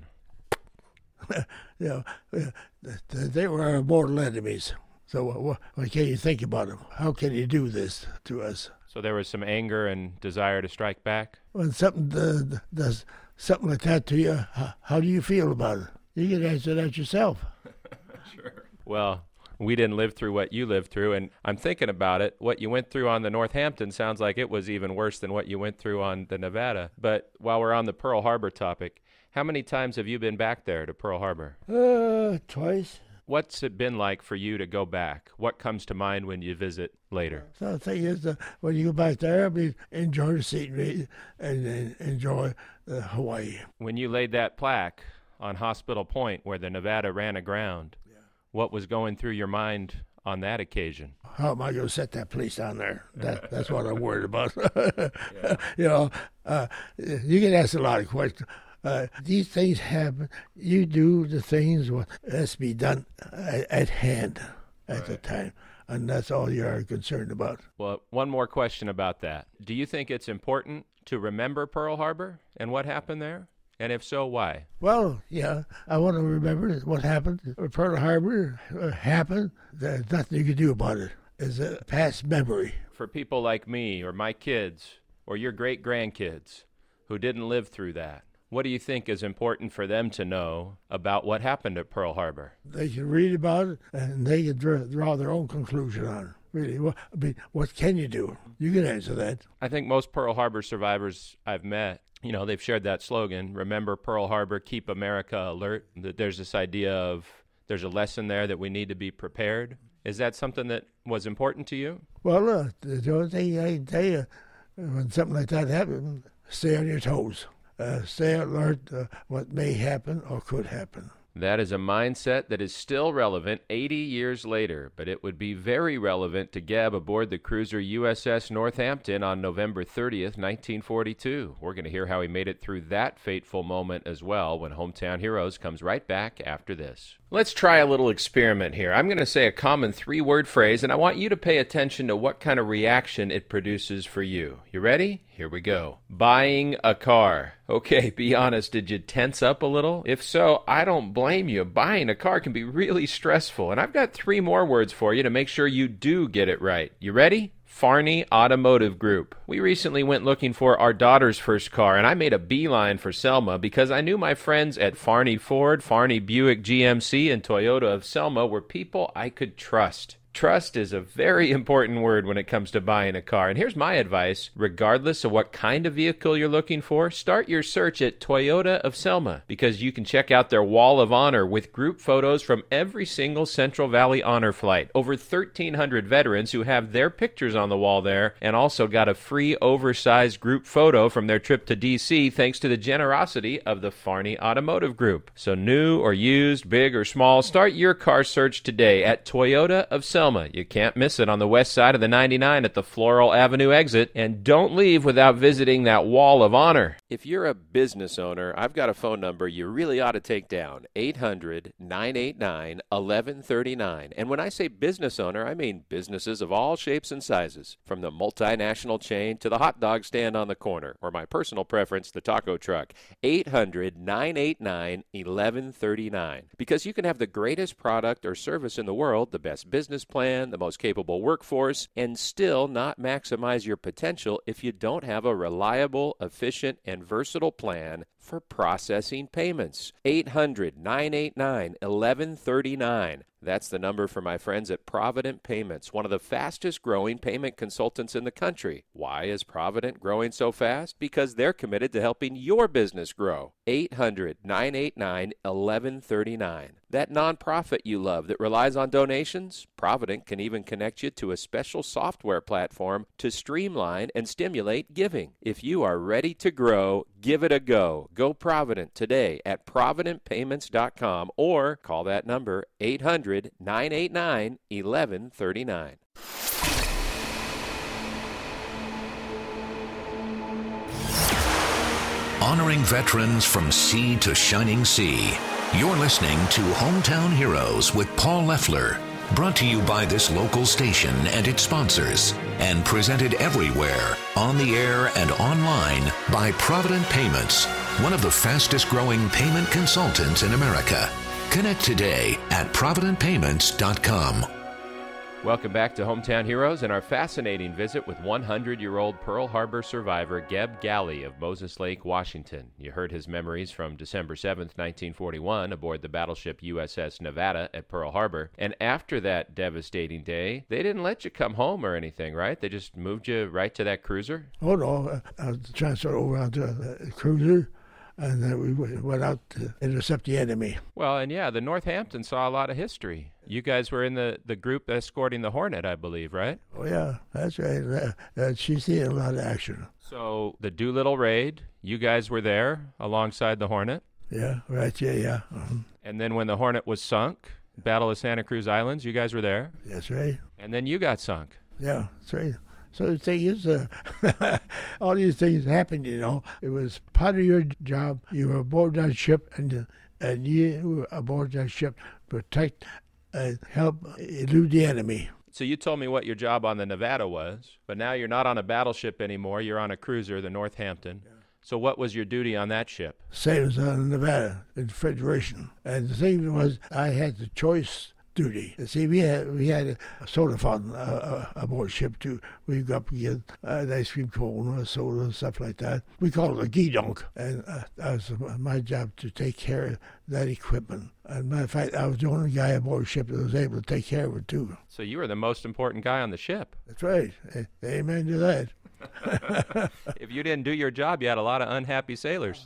You know, they were our mortal enemies. So what, what can you think about them? How can you do this to us? So there was some anger and desire to strike back? When something does, does something like that to you, how, how do you feel about it? You can answer that yourself. Sure. Well, we didn't live through what you lived through, and I'm thinking about it. What you went through on the Northampton sounds like it was even worse than what you went through on the Nevada. But while we're on the Pearl Harbor topic, how many times have you been back there to Pearl Harbor? Uh, twice. What's it been like for you to go back? What comes to mind when you visit later? So the thing is, uh, when you go back there, I mean, enjoy the scenery and, and enjoy uh, Hawaii. When you laid that plaque on Hospital Point where the Nevada ran aground, yeah. What was going through your mind on that occasion? How am I going to set that place down there? That, that's what I'm worried about. Yeah. You know, uh, you can ask a lot of questions. Uh, these things happen. You do the things what has to be done at, at hand at right. the time, and that's all you are concerned about. Well, one more question about that. Do you think it's important to remember Pearl Harbor and what happened there? And if so, why? Well, yeah, I want to remember what happened. Pearl Harbor happened. There's nothing you can do about it. It's a past memory. For people like me or my kids or your great-grandkids who didn't live through that, what do you think is important for them to know about what happened at Pearl Harbor? They can read about it, and they can draw, draw their own conclusion on it. Really, what, I mean, what can you do? You can answer that. I think most Pearl Harbor survivors I've met, you know, they've shared that slogan, remember Pearl Harbor, keep America alert. That there's this idea of there's a lesson there that we need to be prepared. Is that something that was important to you? Well, uh, the only thing I can tell you, when something like that happens, stay on your toes. Uh, stay alert uh, what may happen or could happen. That is a mindset that is still relevant eighty years later, but it would be very relevant to Geb aboard the cruiser U S S Northampton on November thirtieth, nineteen forty-two. We're going to hear how he made it through that fateful moment as well when Hometown Heroes comes right back after this. Let's try a little experiment here. I'm going to say a common three-word phrase, and I want you to pay attention to what kind of reaction it produces for you. You ready? Here we go. Buying a car. Okay, be honest, did you tense up a little? If so, I don't blame you. Buying a car can be really stressful, and I've got three more words for you to make sure you do get it right. You ready? Farney Automotive Group. We recently went looking for our daughter's first car, and I made a beeline for Selma because I knew my friends at Farney Ford, Farney Buick G M C, and Toyota of Selma were people I could trust. Trust is a very important word when it comes to buying a car. And here's my advice. Regardless of what kind of vehicle you're looking for, start your search at Toyota of Selma because you can check out their Wall of Honor with group photos from every single Central Valley Honor flight. Over thirteen hundred veterans who have their pictures on the wall there and also got a free oversized group photo from their trip to D C thanks to the generosity of the Farney Automotive Group. So new or used, big or small, start your car search today at Toyota of Selma. You can't miss it on the west side of the ninety-nine at the Floral Avenue exit. And don't leave without visiting that Wall of Honor. If you're a business owner, I've got a phone number you really ought to take down. eight hundred, nine eight nine, eleven thirty-nine. And when I say business owner, I mean businesses of all shapes and sizes. From the multinational chain to the hot dog stand on the corner. Or my personal preference, the taco truck. eight hundred, nine eight nine, eleven thirty-nine. Because you can have the greatest product or service in the world, the best business plan, the most capable workforce, and still not maximize your potential if you don't have a reliable, efficient, and versatile plan for processing payments. eight hundred, nine eight nine, one one three nine. That's the number for my friends at Provident Payments, one of the fastest growing payment consultants in the country. Why is Provident growing so fast? Because they're committed to helping your business grow. eight hundred, nine eight nine, one one three nine. That nonprofit you love that relies on donations? Provident can even connect you to a special software platform to streamline and stimulate giving. If you are ready to grow, give it a go. Go Provident today at provident payments dot com or call that number eight hundred, nine eight nine, one one three nine. Honoring veterans from sea to shining sea. You're listening to Hometown Heroes with Paul Leffler. Brought to you by this local station and its sponsors. And presented everywhere, on the air and online, by Provident Payments, one of the fastest growing payment consultants in America. Connect today at provident payments dot com. Welcome back to Hometown Heroes and our fascinating visit with one hundred-year-old Pearl Harbor survivor Geb Galley of Moses Lake, Washington. You heard his memories from December seventh, nineteen forty-one, aboard the battleship U S S Nevada at Pearl Harbor. And after that devastating day, they didn't let you come home or anything, right? They just moved you right to that cruiser? Oh, no. I was transferred over onto the cruiser, and then we went out to intercept the enemy. Well, and yeah, the Northampton saw a lot of history. You guys were in the, the group escorting the Hornet, I believe, right? Oh, yeah, that's right. Uh, uh, she's seen a lot of action. So the Doolittle raid, you guys were there alongside the Hornet? Yeah, right, yeah, yeah. Uh-huh. And then when the Hornet was sunk, Battle of Santa Cruz Islands, you guys were there? That's right. And then you got sunk. Yeah, that's right. So the thing is, uh, all these things happened, you know. It was part of your job. You were aboard that ship, and and you were aboard that ship to protect and help elude the enemy. So you told me what your job on the Nevada was, but now you're not on a battleship anymore. You're on a cruiser, the Northampton. Yeah. So what was your duty on that ship? Same as on the Nevada in Federation. And the thing was, I had the choice duty. You see, we had we had a soda fountain uh, uh, aboard ship too. We'd go up and get an ice cream cone, a soda, stuff like that. We called it a gee-dunk, and uh, that was my job to take care of that equipment. And matter of fact, I was the only guy aboard ship that was able to take care of it too. So you were the most important guy on the ship. That's right. Amen to that. If you didn't do your job, you had a lot of unhappy sailors.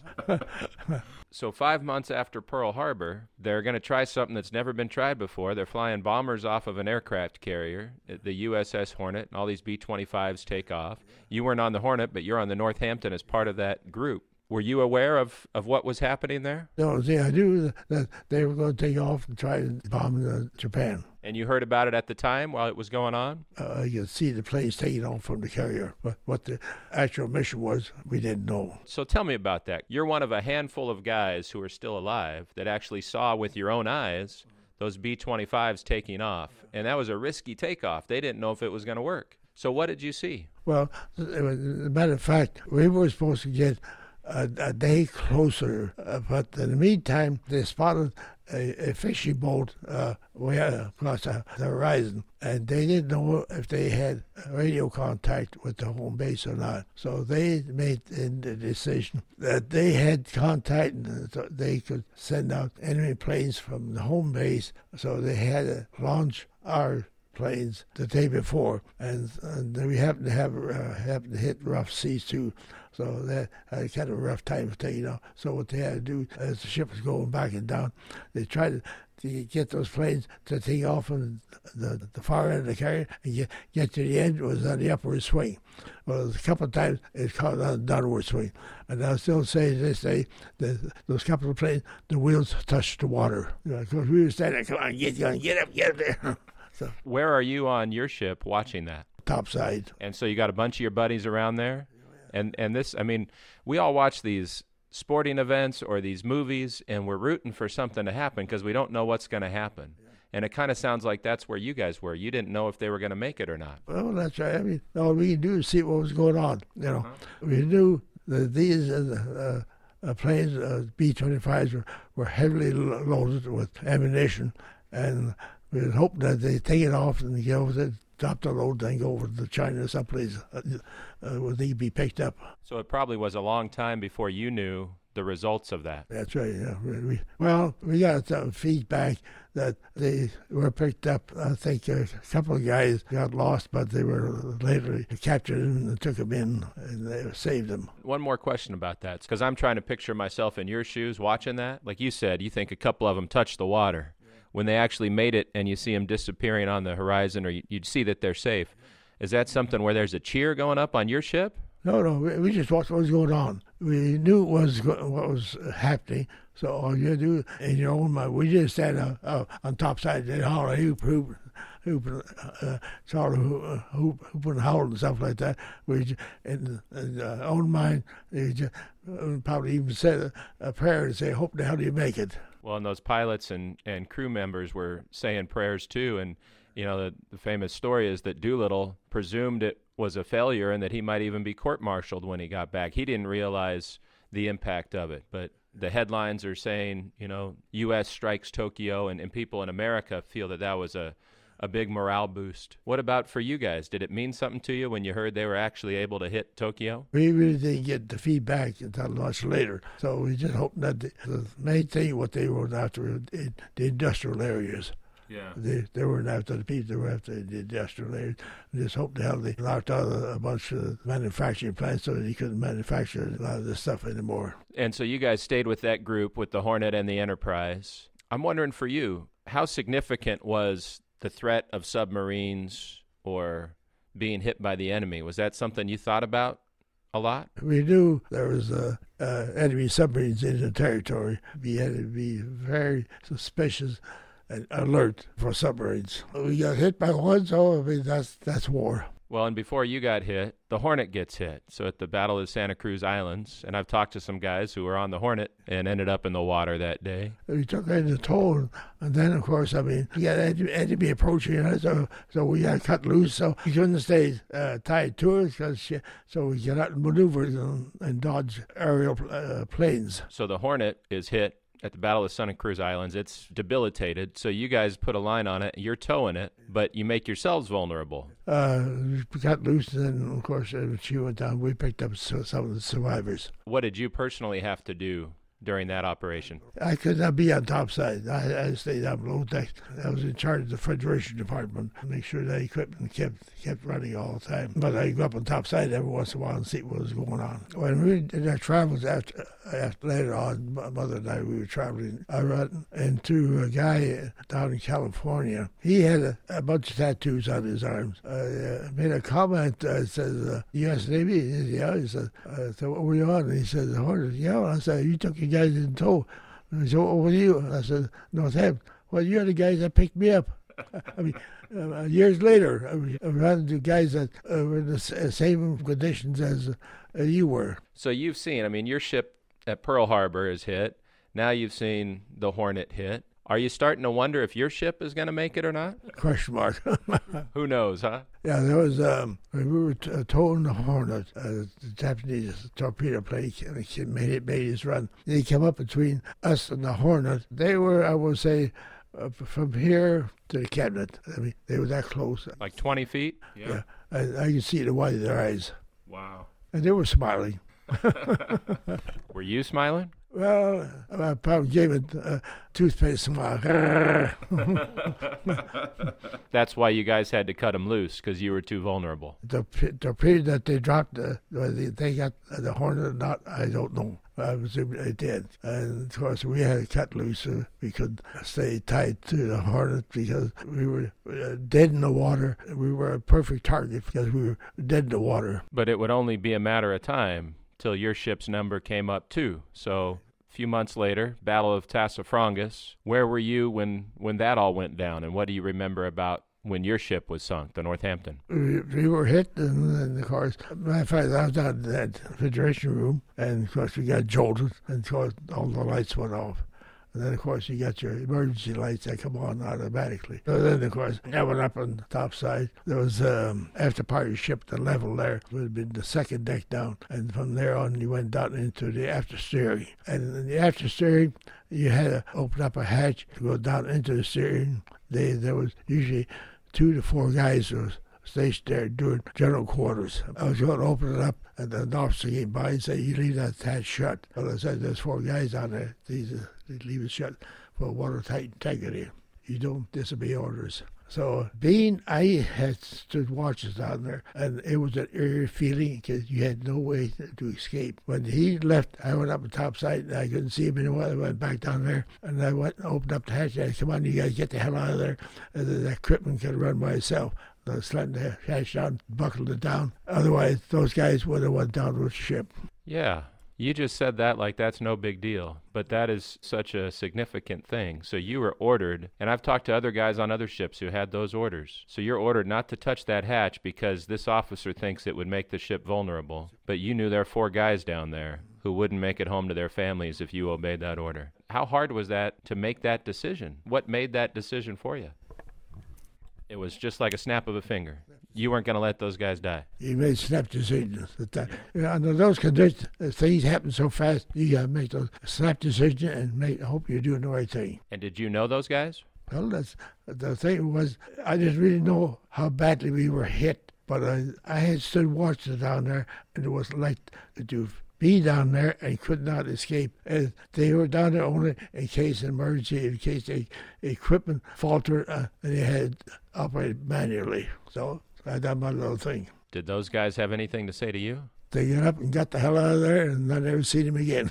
So five months after Pearl Harbor, they're going to try something that's never been tried before. They're flying bombers off of an aircraft carrier, the U S S Hornet, and all these B twenty-fives take off. You weren't on the Hornet, but you're on the Northampton as part of that group. Were you aware of, of what was happening there? No, see, I knew that they were going to take off and try to bomb uh, Japan. And you heard about it at the time while it was going on? Uh, you could see the planes taking off from the carrier. But what the actual mission was, we didn't know. So tell me about that. You're one of a handful of guys who are still alive that actually saw with your own eyes those B twenty-fives taking off. And that was a risky takeoff. They didn't know if it was going to work. So what did you see? Well, as a matter of fact, we were supposed to get A, a day closer, uh, but in the meantime, they spotted a, a fishing boat uh, way across the, the horizon, and they didn't know if they had radio contact with the home base or not. So they made the decision that they had contact, and so they could send out enemy planes from the home base. So they had to launch our planes the day before, and, and we happened to have uh, happened to hit rough seas too. So they had kind of a rough time of taking off. So what they had to do, as the ship was going back and down, they tried to, to get those planes to take off from the, the far end of the carrier and get, get to the end. It was on the upward swing. Well, a couple of times it caught on the downward swing. And I'll still say to this day that those couple of planes, the wheels touched the water. You know, because we were standing there, come on, get, get up, get up there. So, where are you on your ship watching that? Topside. And so you got a bunch of your buddies around there? And and this, I mean, we all watch these sporting events or these movies, and we're rooting for something to happen because we don't know what's going to happen. Yeah. And it kind of sounds like that's where you guys were. You didn't know if they were going to make it or not. Well, that's right. I mean, all we could do is see what was going on. You know, uh-huh. We knew that these uh, uh, planes, uh, B twenty-fives, were, were heavily loaded with ammunition, and we had hoped that they'd take it off and get over there, drop the load, then go over to China someplace uh, uh, where they could be picked up. So it probably was a long time before you knew the results of that. That's right. Yeah. We, we, well, we got some feedback that they were picked up. I think a couple of guys got lost, but they were later captured and took them in, and they saved them. One more question about that, because I'm trying to picture myself in your shoes watching that. Like you said, you think a couple of them touched the water. Yeah. When they actually made it and you see them disappearing on the horizon, or you, you'd see that they're safe. Is that something where there's a cheer going up on your ship? No, no, we, we just watched what was going on. We knew what was what was happening, so all you do in your own mind, we just stand uh, uh, on top side and holler, hoop, hoop, hoop, uh, sort of hoop, hoop, hoop and howl and stuff like that. We just, in, in our own mind, we just uh, probably even said a, a prayer and say, hope the hell you make it. Well, and those pilots and, and crew members were saying prayers too, and you know, the, the famous story is that Doolittle presumed it was a failure and that he might even be court-martialed when he got back. He didn't realize the impact of it, but the headlines are saying, you know, U S strikes Tokyo, and, and people in America feel that that was a, a big morale boost. What about for you guys? Did it mean something to you when you heard they were actually able to hit Tokyo? We really didn't get the feedback until much later, so we just hoped that the, the main thing what they were after in the industrial areas. Yeah, they they weren't after the people; they were after the industrial areas. We just hope the hell they knocked out a, a bunch of manufacturing plants so that they couldn't manufacture a lot of this stuff anymore. And so you guys stayed with that group, with the Hornet and the Enterprise. I'm wondering for you, how significant was the threat of submarines or being hit by the enemy? Was that something you thought about a lot? We knew there was uh, uh, enemy submarines in the territory. We had to be very suspicious and alert for submarines. We got hit by one, so I mean, that's that's war. Well, and before you got hit, the Hornet gets hit. So at the Battle of Santa Cruz Islands, and I've talked to some guys who were on the Hornet and ended up in the water that day. We took in the toll, and then, of course, I mean, we got enemy approaching us, so, so we got cut loose, so we couldn't stay uh, tied to it, cause, so we cannot maneuver and, and dodge aerial uh, planes. So the Hornet is hit at the Battle of Santa Cruz Islands. It's debilitated, so you guys put a line on it, you're towing it, but you make yourselves vulnerable. Uh, we got loose, and then, of course, when she went down, we picked up some of the survivors. What did you personally have to do during that operation? I could not be on top side. I, I stayed on below deck. I was in charge of the refrigeration department to make sure that equipment kept kept running all the time. But I go up on top side every once in a while and see what was going on. When we did our travels after, after later on, my mother and I, we were traveling. I ran into a guy down in California. He had a, a bunch of tattoos on his arms. I uh, made a comment. I uh, said, uh, U S Navy? He said, yeah. He said, uh, so what were you on? And he said, the Hornet. Yeah. And I said, you took your guys in tow. And he said, what were you? And I said, Northampton. Well, you're the guys that picked me up. I mean, uh, years later, I ran into guys that uh, were in the same conditions as uh, you were. So you've seen, I mean, your ship at Pearl Harbor is hit. Now you've seen the Hornet hit. Are you starting to wonder if your ship is going to make it or not? Question mark. Who knows, huh? Yeah, there was, um, we were t- uh, towing the Hornet, uh, the Japanese torpedo plane, and it made, it made its run. They came up between us and the Hornet. They were, I would say, uh, from here to the cabinet. I mean, they were that close. Like twenty feet? Yeah. yeah. I, I could see the white of their eyes. Wow. And they were smiling. Were you smiling? Well, I probably gave it a toothpaste smile. That's why you guys had to cut them loose, because you were too vulnerable. The torpedo that they dropped, uh, whether they got the Hornet or not, I don't know. I assume they did. And, of course, we had to cut loose so we could stay tied to the Hornet because we were uh, dead in the water. We were a perfect target because we were dead in the water. But it would only be a matter of time till your ship's number came up, too. So a few months later, Battle of Tasafrongas. Where were you when, when that all went down, and what do you remember about when your ship was sunk, the Northampton? We, we were hit, and, and of course, matter of fact, I was down in that refrigeration room, and of course we got jolted, and of course all the lights went off. And then, of course, you got your emergency lights that come on automatically. So then, of course, I went up on the top side. There was um, after party ship, the level there would have been the second deck down. And from there on, you went down into the after steering. And in the after steering, you had to open up a hatch to go down into the steering. They, there was usually two to four guys who were stationed there doing general quarters. I was going to open it up, and the officer came by and said, "You leave that hatch shut." Well, I said, "There's four guys on there. These, uh, they leave it shut for watertight integrity. You don't disobey orders." So being I had stood watches down there, and it was an eerie feeling because you had no way to, to escape. When he left, I went up the top side, and I couldn't see him anymore. I went back down there, and I went and opened up the hatch. And I said, "Come on, you guys get the hell out of there." And then that equipment could run by itself. I slammed the hatch down, buckled it down. Otherwise, those guys would have went down with the ship. Yeah. You just said that like that's no big deal, but that is such a significant thing. So you were ordered, and I've talked to other guys on other ships who had those orders. So you're ordered not to touch that hatch because this officer thinks it would make the ship vulnerable. But you knew there are four guys down there who wouldn't make it home to their families if you obeyed that order. How hard was that to make that decision? What made that decision for you? It was just like a snap of a finger. You weren't going to let those guys die. You made snap decisions. At that. You know, under those conditions, things happen so fast, you got to make those snap decisions and make, hope you're doing the right thing. And did you know those guys? Well, that's, the thing was, I didn't really know how badly we were hit, but I, I had stood watching down there, and it was like to be down there and could not escape. And they were down there only in case of emergency, in case the equipment faltered, uh, and they had operated manually. So I done my little thing. Did those guys have anything to say to you? They got up and got the hell out of there, and I never seen them again.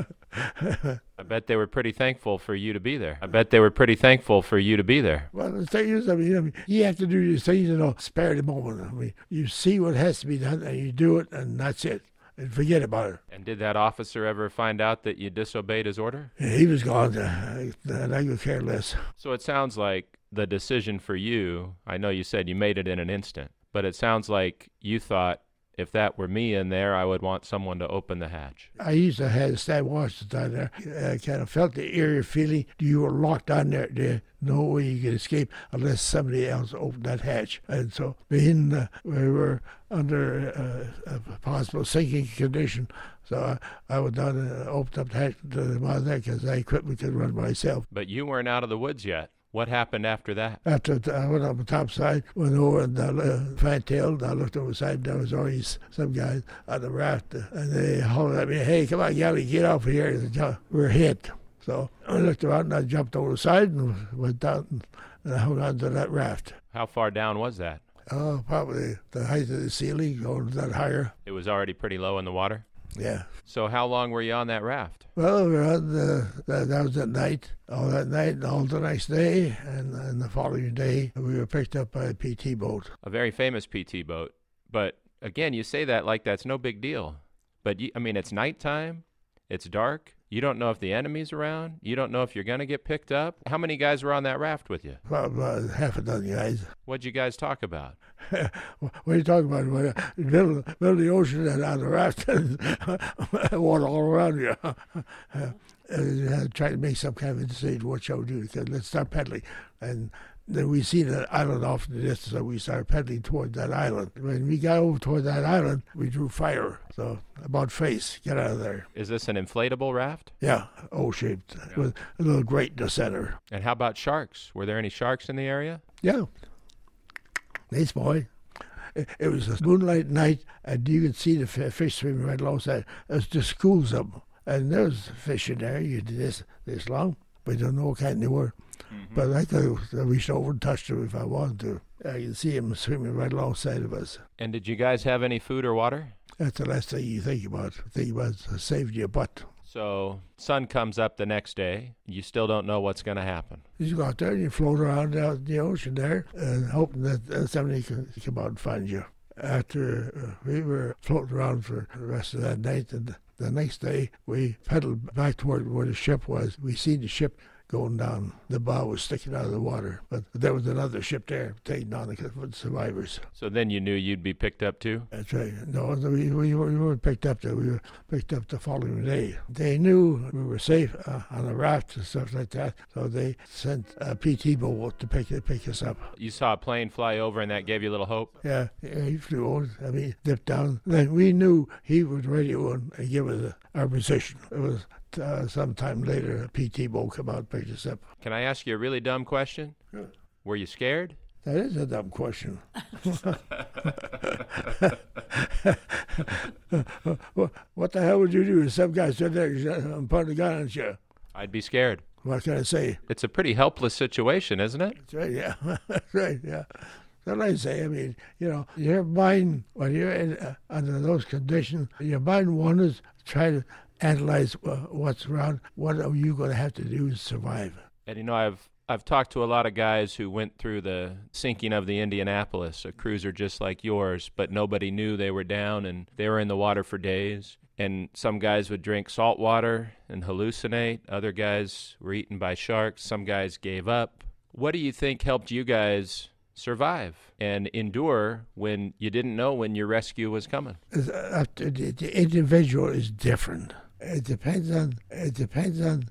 I bet they were pretty thankful for you to be there. I bet they were pretty thankful for you to be there. Well, the thing is, I mean, you know, you have to do these things, you know, spare the moment. I mean, you see what has to be done, and you do it, and that's it. And forget about it. And did that officer ever find out that you disobeyed his order? Yeah, he was gone, uh, and I could care less. So it sounds like the decision for you, I know you said you made it in an instant, but it sounds like you thought, if that were me in there, I would want someone to open the hatch. I used to have stand watches down there. I kind of felt the eerie feeling you were locked down there. There's no way you could escape unless somebody else opened that hatch. And so being uh, we were under uh, a possible sinking condition, so I, I went down and opened up the hatch to the bottom there because that equipment could run by itself. But you weren't out of the woods yet. What happened after that? After I went up the top side, went over and I uh, fan-tailed, I looked over the side, there was already some guys on the raft, and they hollered at me, "Hey, come on, Gally, get off of here. We're hit." So I looked around and I jumped over the side and went down and I hung on to that raft. How far down was that? Oh, probably the height of the ceiling, going that higher. It was already pretty low in the water? Yeah. So how long were you on that raft? Well, we were on the, that, that was at night, all that night, and all the next day, and, and the following day, we were picked up by a P T boat. A very famous P T boat. But again, you say that like that's no big deal. But, you, I mean, it's nighttime, it's dark, you don't know if the enemy's around, you don't know if you're going to get picked up. How many guys were on that raft with you? Well, about half a dozen guys. What'd you guys talk about? What are you talking about? In the middle, middle of the ocean and on the raft, and water all around you. uh, trying to make some kind of a decision. What shall we do? Because let's start pedaling. And then we see the island off in the distance, so we started pedaling toward that island. When we got over toward that island, we drew fire. So about face, get out of there. Is this an inflatable raft? Yeah, O-shaped, yeah. With a little grate in the center. And how about sharks? Were there any sharks in the area? Yeah. Nice boy. It, it was a moonlight night, and you could see the fish swimming right alongside. It was just schools of them. And there was fish in there, you did this, this long. We don't know what kind they were. Mm-hmm. But I could have reached over and touched them if I wanted to. I could see them swimming right alongside of us. And did you guys have any food or water? That's the last thing you think about. Think about saving your butt. So sun comes up the next day. You still don't know what's going to happen. You go out there and you float around out in the ocean there and hoping that uh, somebody can come out and find you. After uh, we were floating around for the rest of that night, and the next day we paddled back toward where the ship was. We seen the ship going down. The bow was sticking out of the water. But there was another ship there taking on the survivors. So then you knew you'd be picked up too? That's right. No, we, we, we weren't picked up there. We were picked up the following day. They knew we were safe uh, on a raft and stuff like that, so they sent a P T boat to pick, pick us up. You saw a plane fly over and that gave you a little hope? Yeah, yeah, he flew over. I mean, dipped down. Then we knew he was radio and give us our position. It was uh, sometime later a P T boat come out and picked us up. Can I ask you a really dumb question? Sure. Were you scared? That is a dumb question. What the hell would you do if some guy stood there and put a gun on you? I'd be scared. What can I say? It's a pretty helpless situation, isn't it? That's right, yeah. That's right, yeah. That's what I say. I mean, you know, your mind, when you're in, uh, under those conditions, your mind wanders, try to analyze uh, what's around. What are you going to have to do to survive? And, you know, I've I've talked to a lot of guys who went through the sinking of the Indianapolis, a cruiser just like yours, but nobody knew they were down and they were in the water for days. And some guys would drink salt water and hallucinate. Other guys were eaten by sharks. Some guys gave up. What do you think helped you guys survive and endure when you didn't know when your rescue was coming? Uh, the, the individual is different. It depends on, it depends on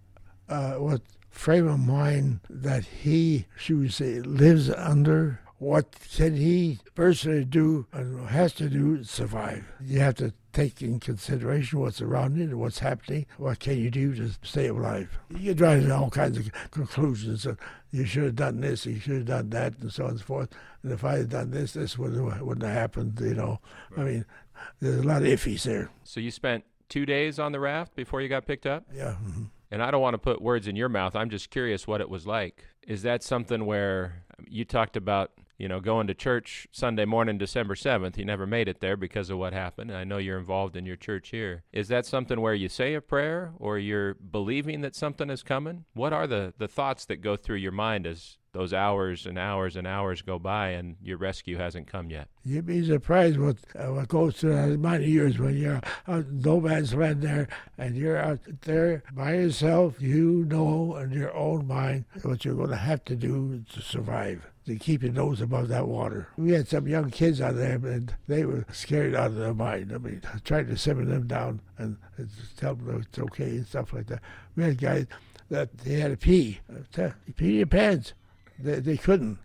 uh, what frame of mind that he, should we say, lives under. What can he personally do and has to do to survive? You have to take in consideration what's around you and what's happening. What can you do to stay alive? You can drive to all kinds of conclusions. So you should have done this, you should have done that, and so on and so forth. And if I had done this, this wouldn't, wouldn't have happened, you know. I mean, there's a lot of iffies there. So you spent two days on the raft before you got picked up? Yeah. Mm-hmm. And I don't want to put words in your mouth. I'm just curious what it was like. Is that something where you talked about, you know, going to church Sunday morning, December seventh? You never made it there because of what happened. I know you're involved in your church here. Is that something where you say a prayer or you're believing that something is coming? What are the, the thoughts that go through your mind as those hours and hours and hours go by and your rescue hasn't come yet? You'd be surprised what uh, what goes through that amount of years when you're out in no man's land there and you're out there by yourself. You know in your own mind what you're going to have to do to survive, to keep your nose above that water. We had some young kids on there, and they were scared out of their mind. I mean, I tried to simmer them down and tell them it's okay and stuff like that. We had guys that they had to pee. Pee in your pants. They, they couldn't.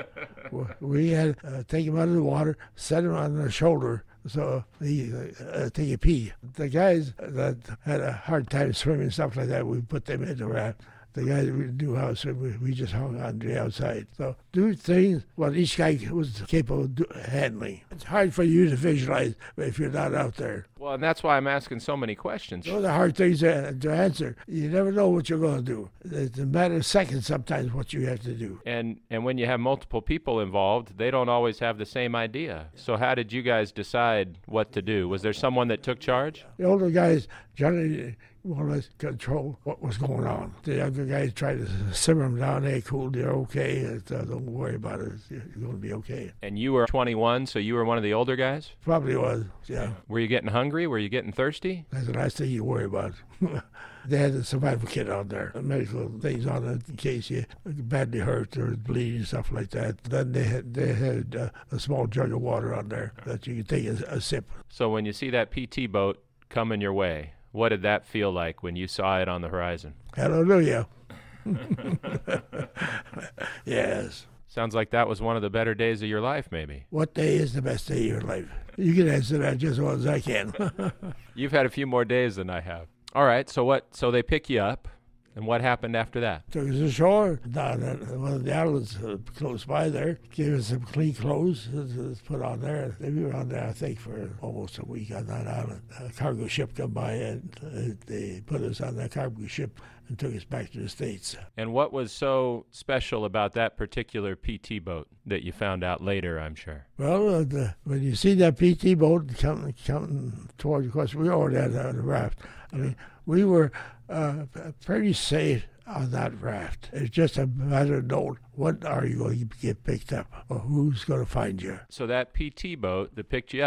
We had to uh, take him out of the water, set him on their shoulder, so he uh, take a pee. The guys that had a hard time swimming and stuff like that, we put them in the raft. The guys who knew how to swim, we, we just hung on the outside. So do things what each guy was capable of do, handling. It's hard for you to visualize if you're not out there. Well, and that's why I'm asking so many questions. Those are hard things to, to answer. You never know what you're going to do. It's a matter of seconds sometimes what you have to do. And and when you have multiple people involved, they don't always have the same idea. So how did you guys decide what to do? Was there someone that took charge? The older guys generally more or less control what was going on. The younger guys tried to simmer them down. Hey, cool, you're okay. Uh, don't worry about it. You're going to be okay. And you were twenty-one, so you were one of the older guys? Probably was, yeah. Were you getting hungry? Were you getting thirsty? That's the last thing you worry about. They had a survival kit on there, medical things on it in case you badly hurt or bleeding and stuff like that. Then they had they had uh, a small jug of water on there that you could take a, a sip. So when you see that P T boat coming your way, what did that feel like when you saw it on the horizon? Hallelujah. Yes. Sounds like that was one of the better days of your life, maybe. What day is the best day of your life? You can answer that just as well as I can. You've had a few more days than I have. All right, so what? So they pick you up, and what happened after that? Took us ashore down at one of the islands uh, close by there. Gave us some clean clothes to put on there. We were on there, I think, for almost a week on that island. A cargo ship come by, and uh, they put us on that cargo ship and took us back to the States. And what was so special about that particular P T boat that you found out later, I'm sure? Well, uh, the, when you see that P T boat coming, coming toward, of course, we already had on the raft. I mean, we were uh, pretty safe on that raft. It's just a matter of knowing when are you going to get picked up or who's going to find you. So that P T boat that picked you up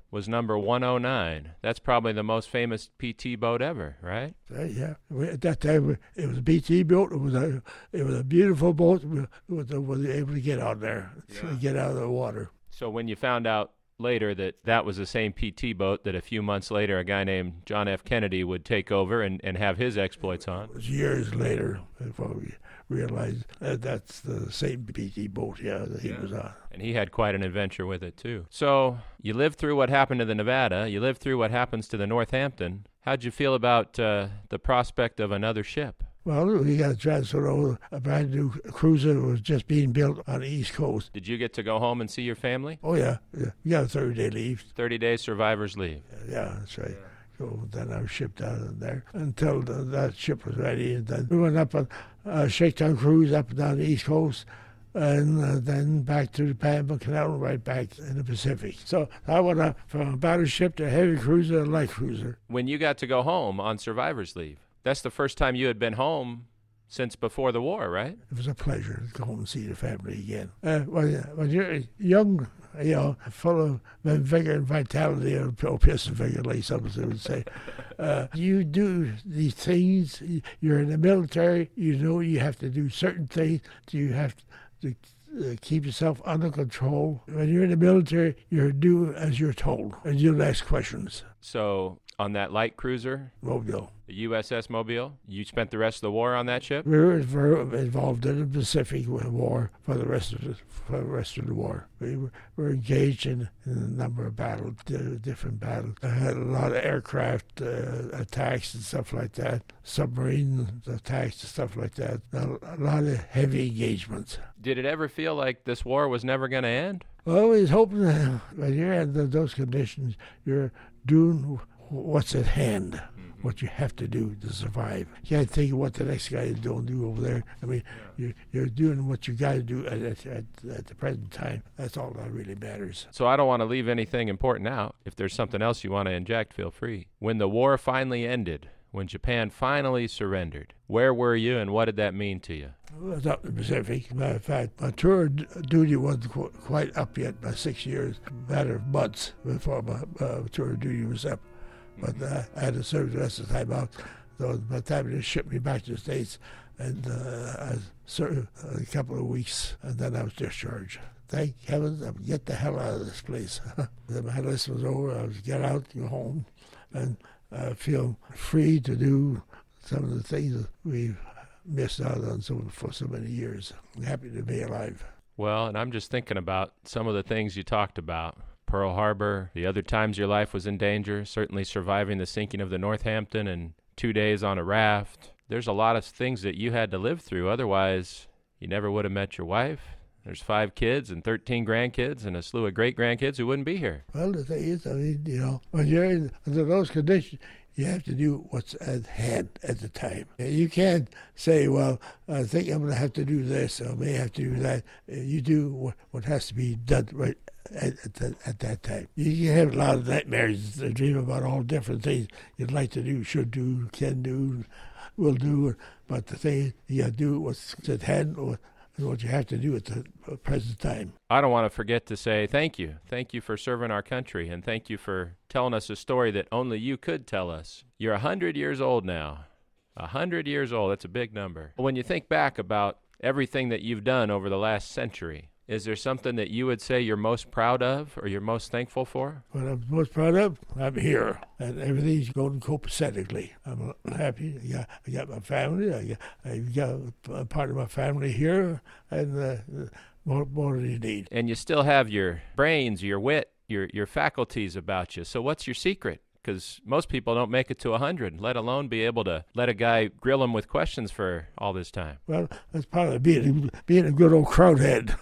was number one oh nine. That's probably the most famous P T boat ever, right? Uh, yeah, we, at that time it was a B T boat. It was a it was a beautiful boat. We was, was able to get on there, yeah. to get out of the water. So when you found out later that that was the same P T boat that a few months later a guy named John F. Kennedy would take over and, and have his exploits on. It was years later before we realized that that's the same P T boat, yeah, that he yeah. was on. And he had quite an adventure with it, too. So you lived through what happened to the Nevada. You lived through what happens to the Northampton. How'd you feel about uh, the prospect of another ship? Well, we got transferred over a brand new cruiser that was just being built on the East Coast. Did you get to go home and see your family? Oh, yeah. yeah. We got a thirty-day leave. thirty-day survivor's leave. Yeah, that's right. Yeah. So then I was shipped out of there until the, that ship was ready. And then we went up on a shakedown cruise up and down the East Coast, and uh, then back to the Panama Canal, right back in the Pacific. So I went up from a battleship to a heavy cruiser and light cruiser. When you got to go home on survivor's leave, that's the first time you had been home since before the war, right? It was a pleasure to go home and see the family again. Uh, when, when you're young, you know, full of vigor and vitality, or, or piss and vigor, like some would say, uh, you do these things. You're in the military. You know you have to do certain things. You have to uh, keep yourself under control. When you're in the military, you're do as you're told, and you'll ask questions. So on that light cruiser, Mobile, the U S S Mobile, you spent the rest of the war on that ship? We were involved in the Pacific War for the rest of the, for the rest of the war. We were, were engaged in, in a number of battles, different battles. I had a lot of aircraft uh, attacks and stuff like that, submarine attacks and stuff like that. A lot of heavy engagements. Did it ever feel like this war was never going to end? Well, I was hoping that when you're in those conditions, you're doing what's at hand, mm-hmm. what you have to do to survive. You can't think of what the next guy is doing do over there. I mean, yeah. you're, you're doing what you got to do at, at, at, at the present time. That's all that really matters. So I don't want to leave anything important out. If there's something else you want to inject, feel free. When the war finally ended, when Japan finally surrendered, where were you and what did that mean to you? I was up in the Pacific. Matter of fact, my tour d- duty wasn't qu- quite up yet by six years, a matter of months before my uh, tour duty was up. But uh, I had to serve the rest of the time out. So by the time they shipped me back to the States, and uh, I served a couple of weeks, and then I was discharged. Thank heavens, I would get the hell out of this place. Then my list was over. I was get out, go home, and I feel free to do some of the things that we've missed out on so, for so many years. I'm happy to be alive. Well, and I'm just thinking about some of the things you talked about. Pearl Harbor, the other times your life was in danger, certainly surviving the sinking of the Northampton and two days on a raft. There's a lot of things that you had to live through. Otherwise, you never would have met your wife. There's five kids and thirteen grandkids and a slew of great-grandkids who wouldn't be here. Well, the thing is, I mean, you know, when you're in, under those conditions, you have to do what's at hand at the time. You can't say, well, I think I'm going to have to do this, or I may have to do that. You do what, what has to be done right at, at, the, at that time. You can have a lot of nightmares, dream about all different things you'd like to do, should do, can do, will do. But the thing is, you got to do what's at hand, or what you have to do at the present time. I don't want to forget to say thank you. Thank you for serving our country, and thank you for telling us a story that only you could tell us. You're one hundred years old now. one hundred years old, that's a big number. When you think back about everything that you've done over the last century, is there something that you would say you're most proud of or you're most thankful for? What I'm most proud of, I'm here, and everything's going copacetically. I'm happy. I got, I got my family. I got, I got a part of my family here, and uh, more, more than you need. And you still have your brains, your wit, your your faculties about you. So what's your secret? Because most people don't make it to one hundred, let alone be able to let a guy grill them with questions for all this time. Well, that's part of being, being a good old crowdhead.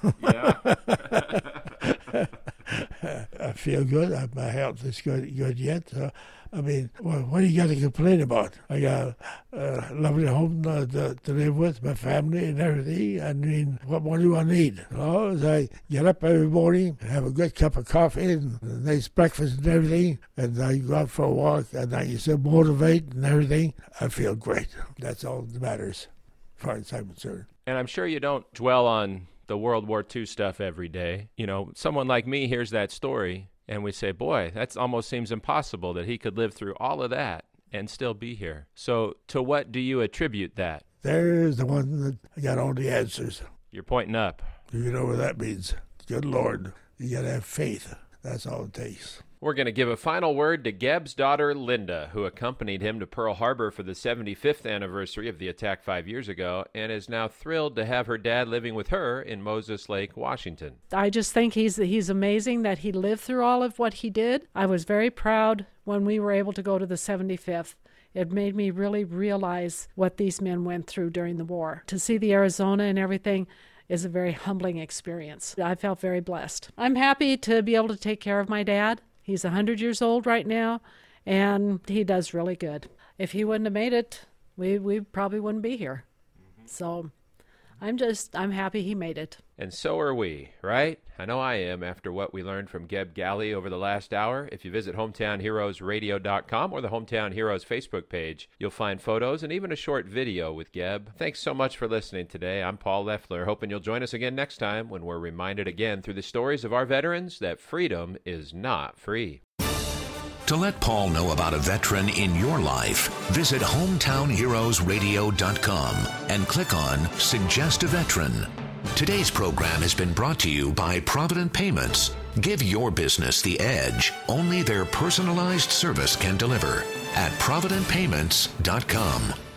Yeah. I feel good. My health is good, good yet. So, I mean, well, what do you got to complain about? I got a lovely home uh, to, to live with, my family and everything. I mean, what more do I need? Oh, as I get up every morning, have a good cup of coffee and a nice breakfast and everything, and I go out for a walk, and I can still motivate and everything, I feel great. That's all that matters, as far as I'm concerned. And I'm sure you don't dwell on the World War Two stuff every day. You know, someone like me hears that story, And we say, boy, that almost seems impossible that he could live through all of that and still be here. So to what do you attribute that? There's the one that got all the answers. You're pointing up. You know what that means. Good Lord. You got to have faith. That's all it takes. We're going to give a final word to Geb's daughter, Linda, who accompanied him to Pearl Harbor for the seventy-fifth anniversary of the attack five years ago and is now thrilled to have her dad living with her in Moses Lake, Washington. I just think he's he's amazing that he lived through all of what he did. I was very proud when we were able to go to the seventy-fifth. It made me really realize what these men went through during the war. To see the Arizona and everything is a very humbling experience. I felt very blessed. I'm happy to be able to take care of my dad. He's one hundred years old right now, and he does really good. If he wouldn't have made it, we, we probably wouldn't be here. Mm-hmm. So I'm just, I'm happy he made it. And so are we, right? I know I am after what we learned from Geb Galley over the last hour. If you visit hometown heroes radio dot com or the Hometown Heroes Facebook page, you'll find photos and even a short video with Geb. Thanks so much for listening today. I'm Paul Leffler, hoping you'll join us again next time when we're reminded again through the stories of our veterans that freedom is not free. To let Paul know about a veteran in your life, visit hometown heroes radio dot com and click on Suggest a Veteran. Today's program has been brought to you by Provident Payments. Give your business the edge only their personalized service can deliver at provident payments dot com.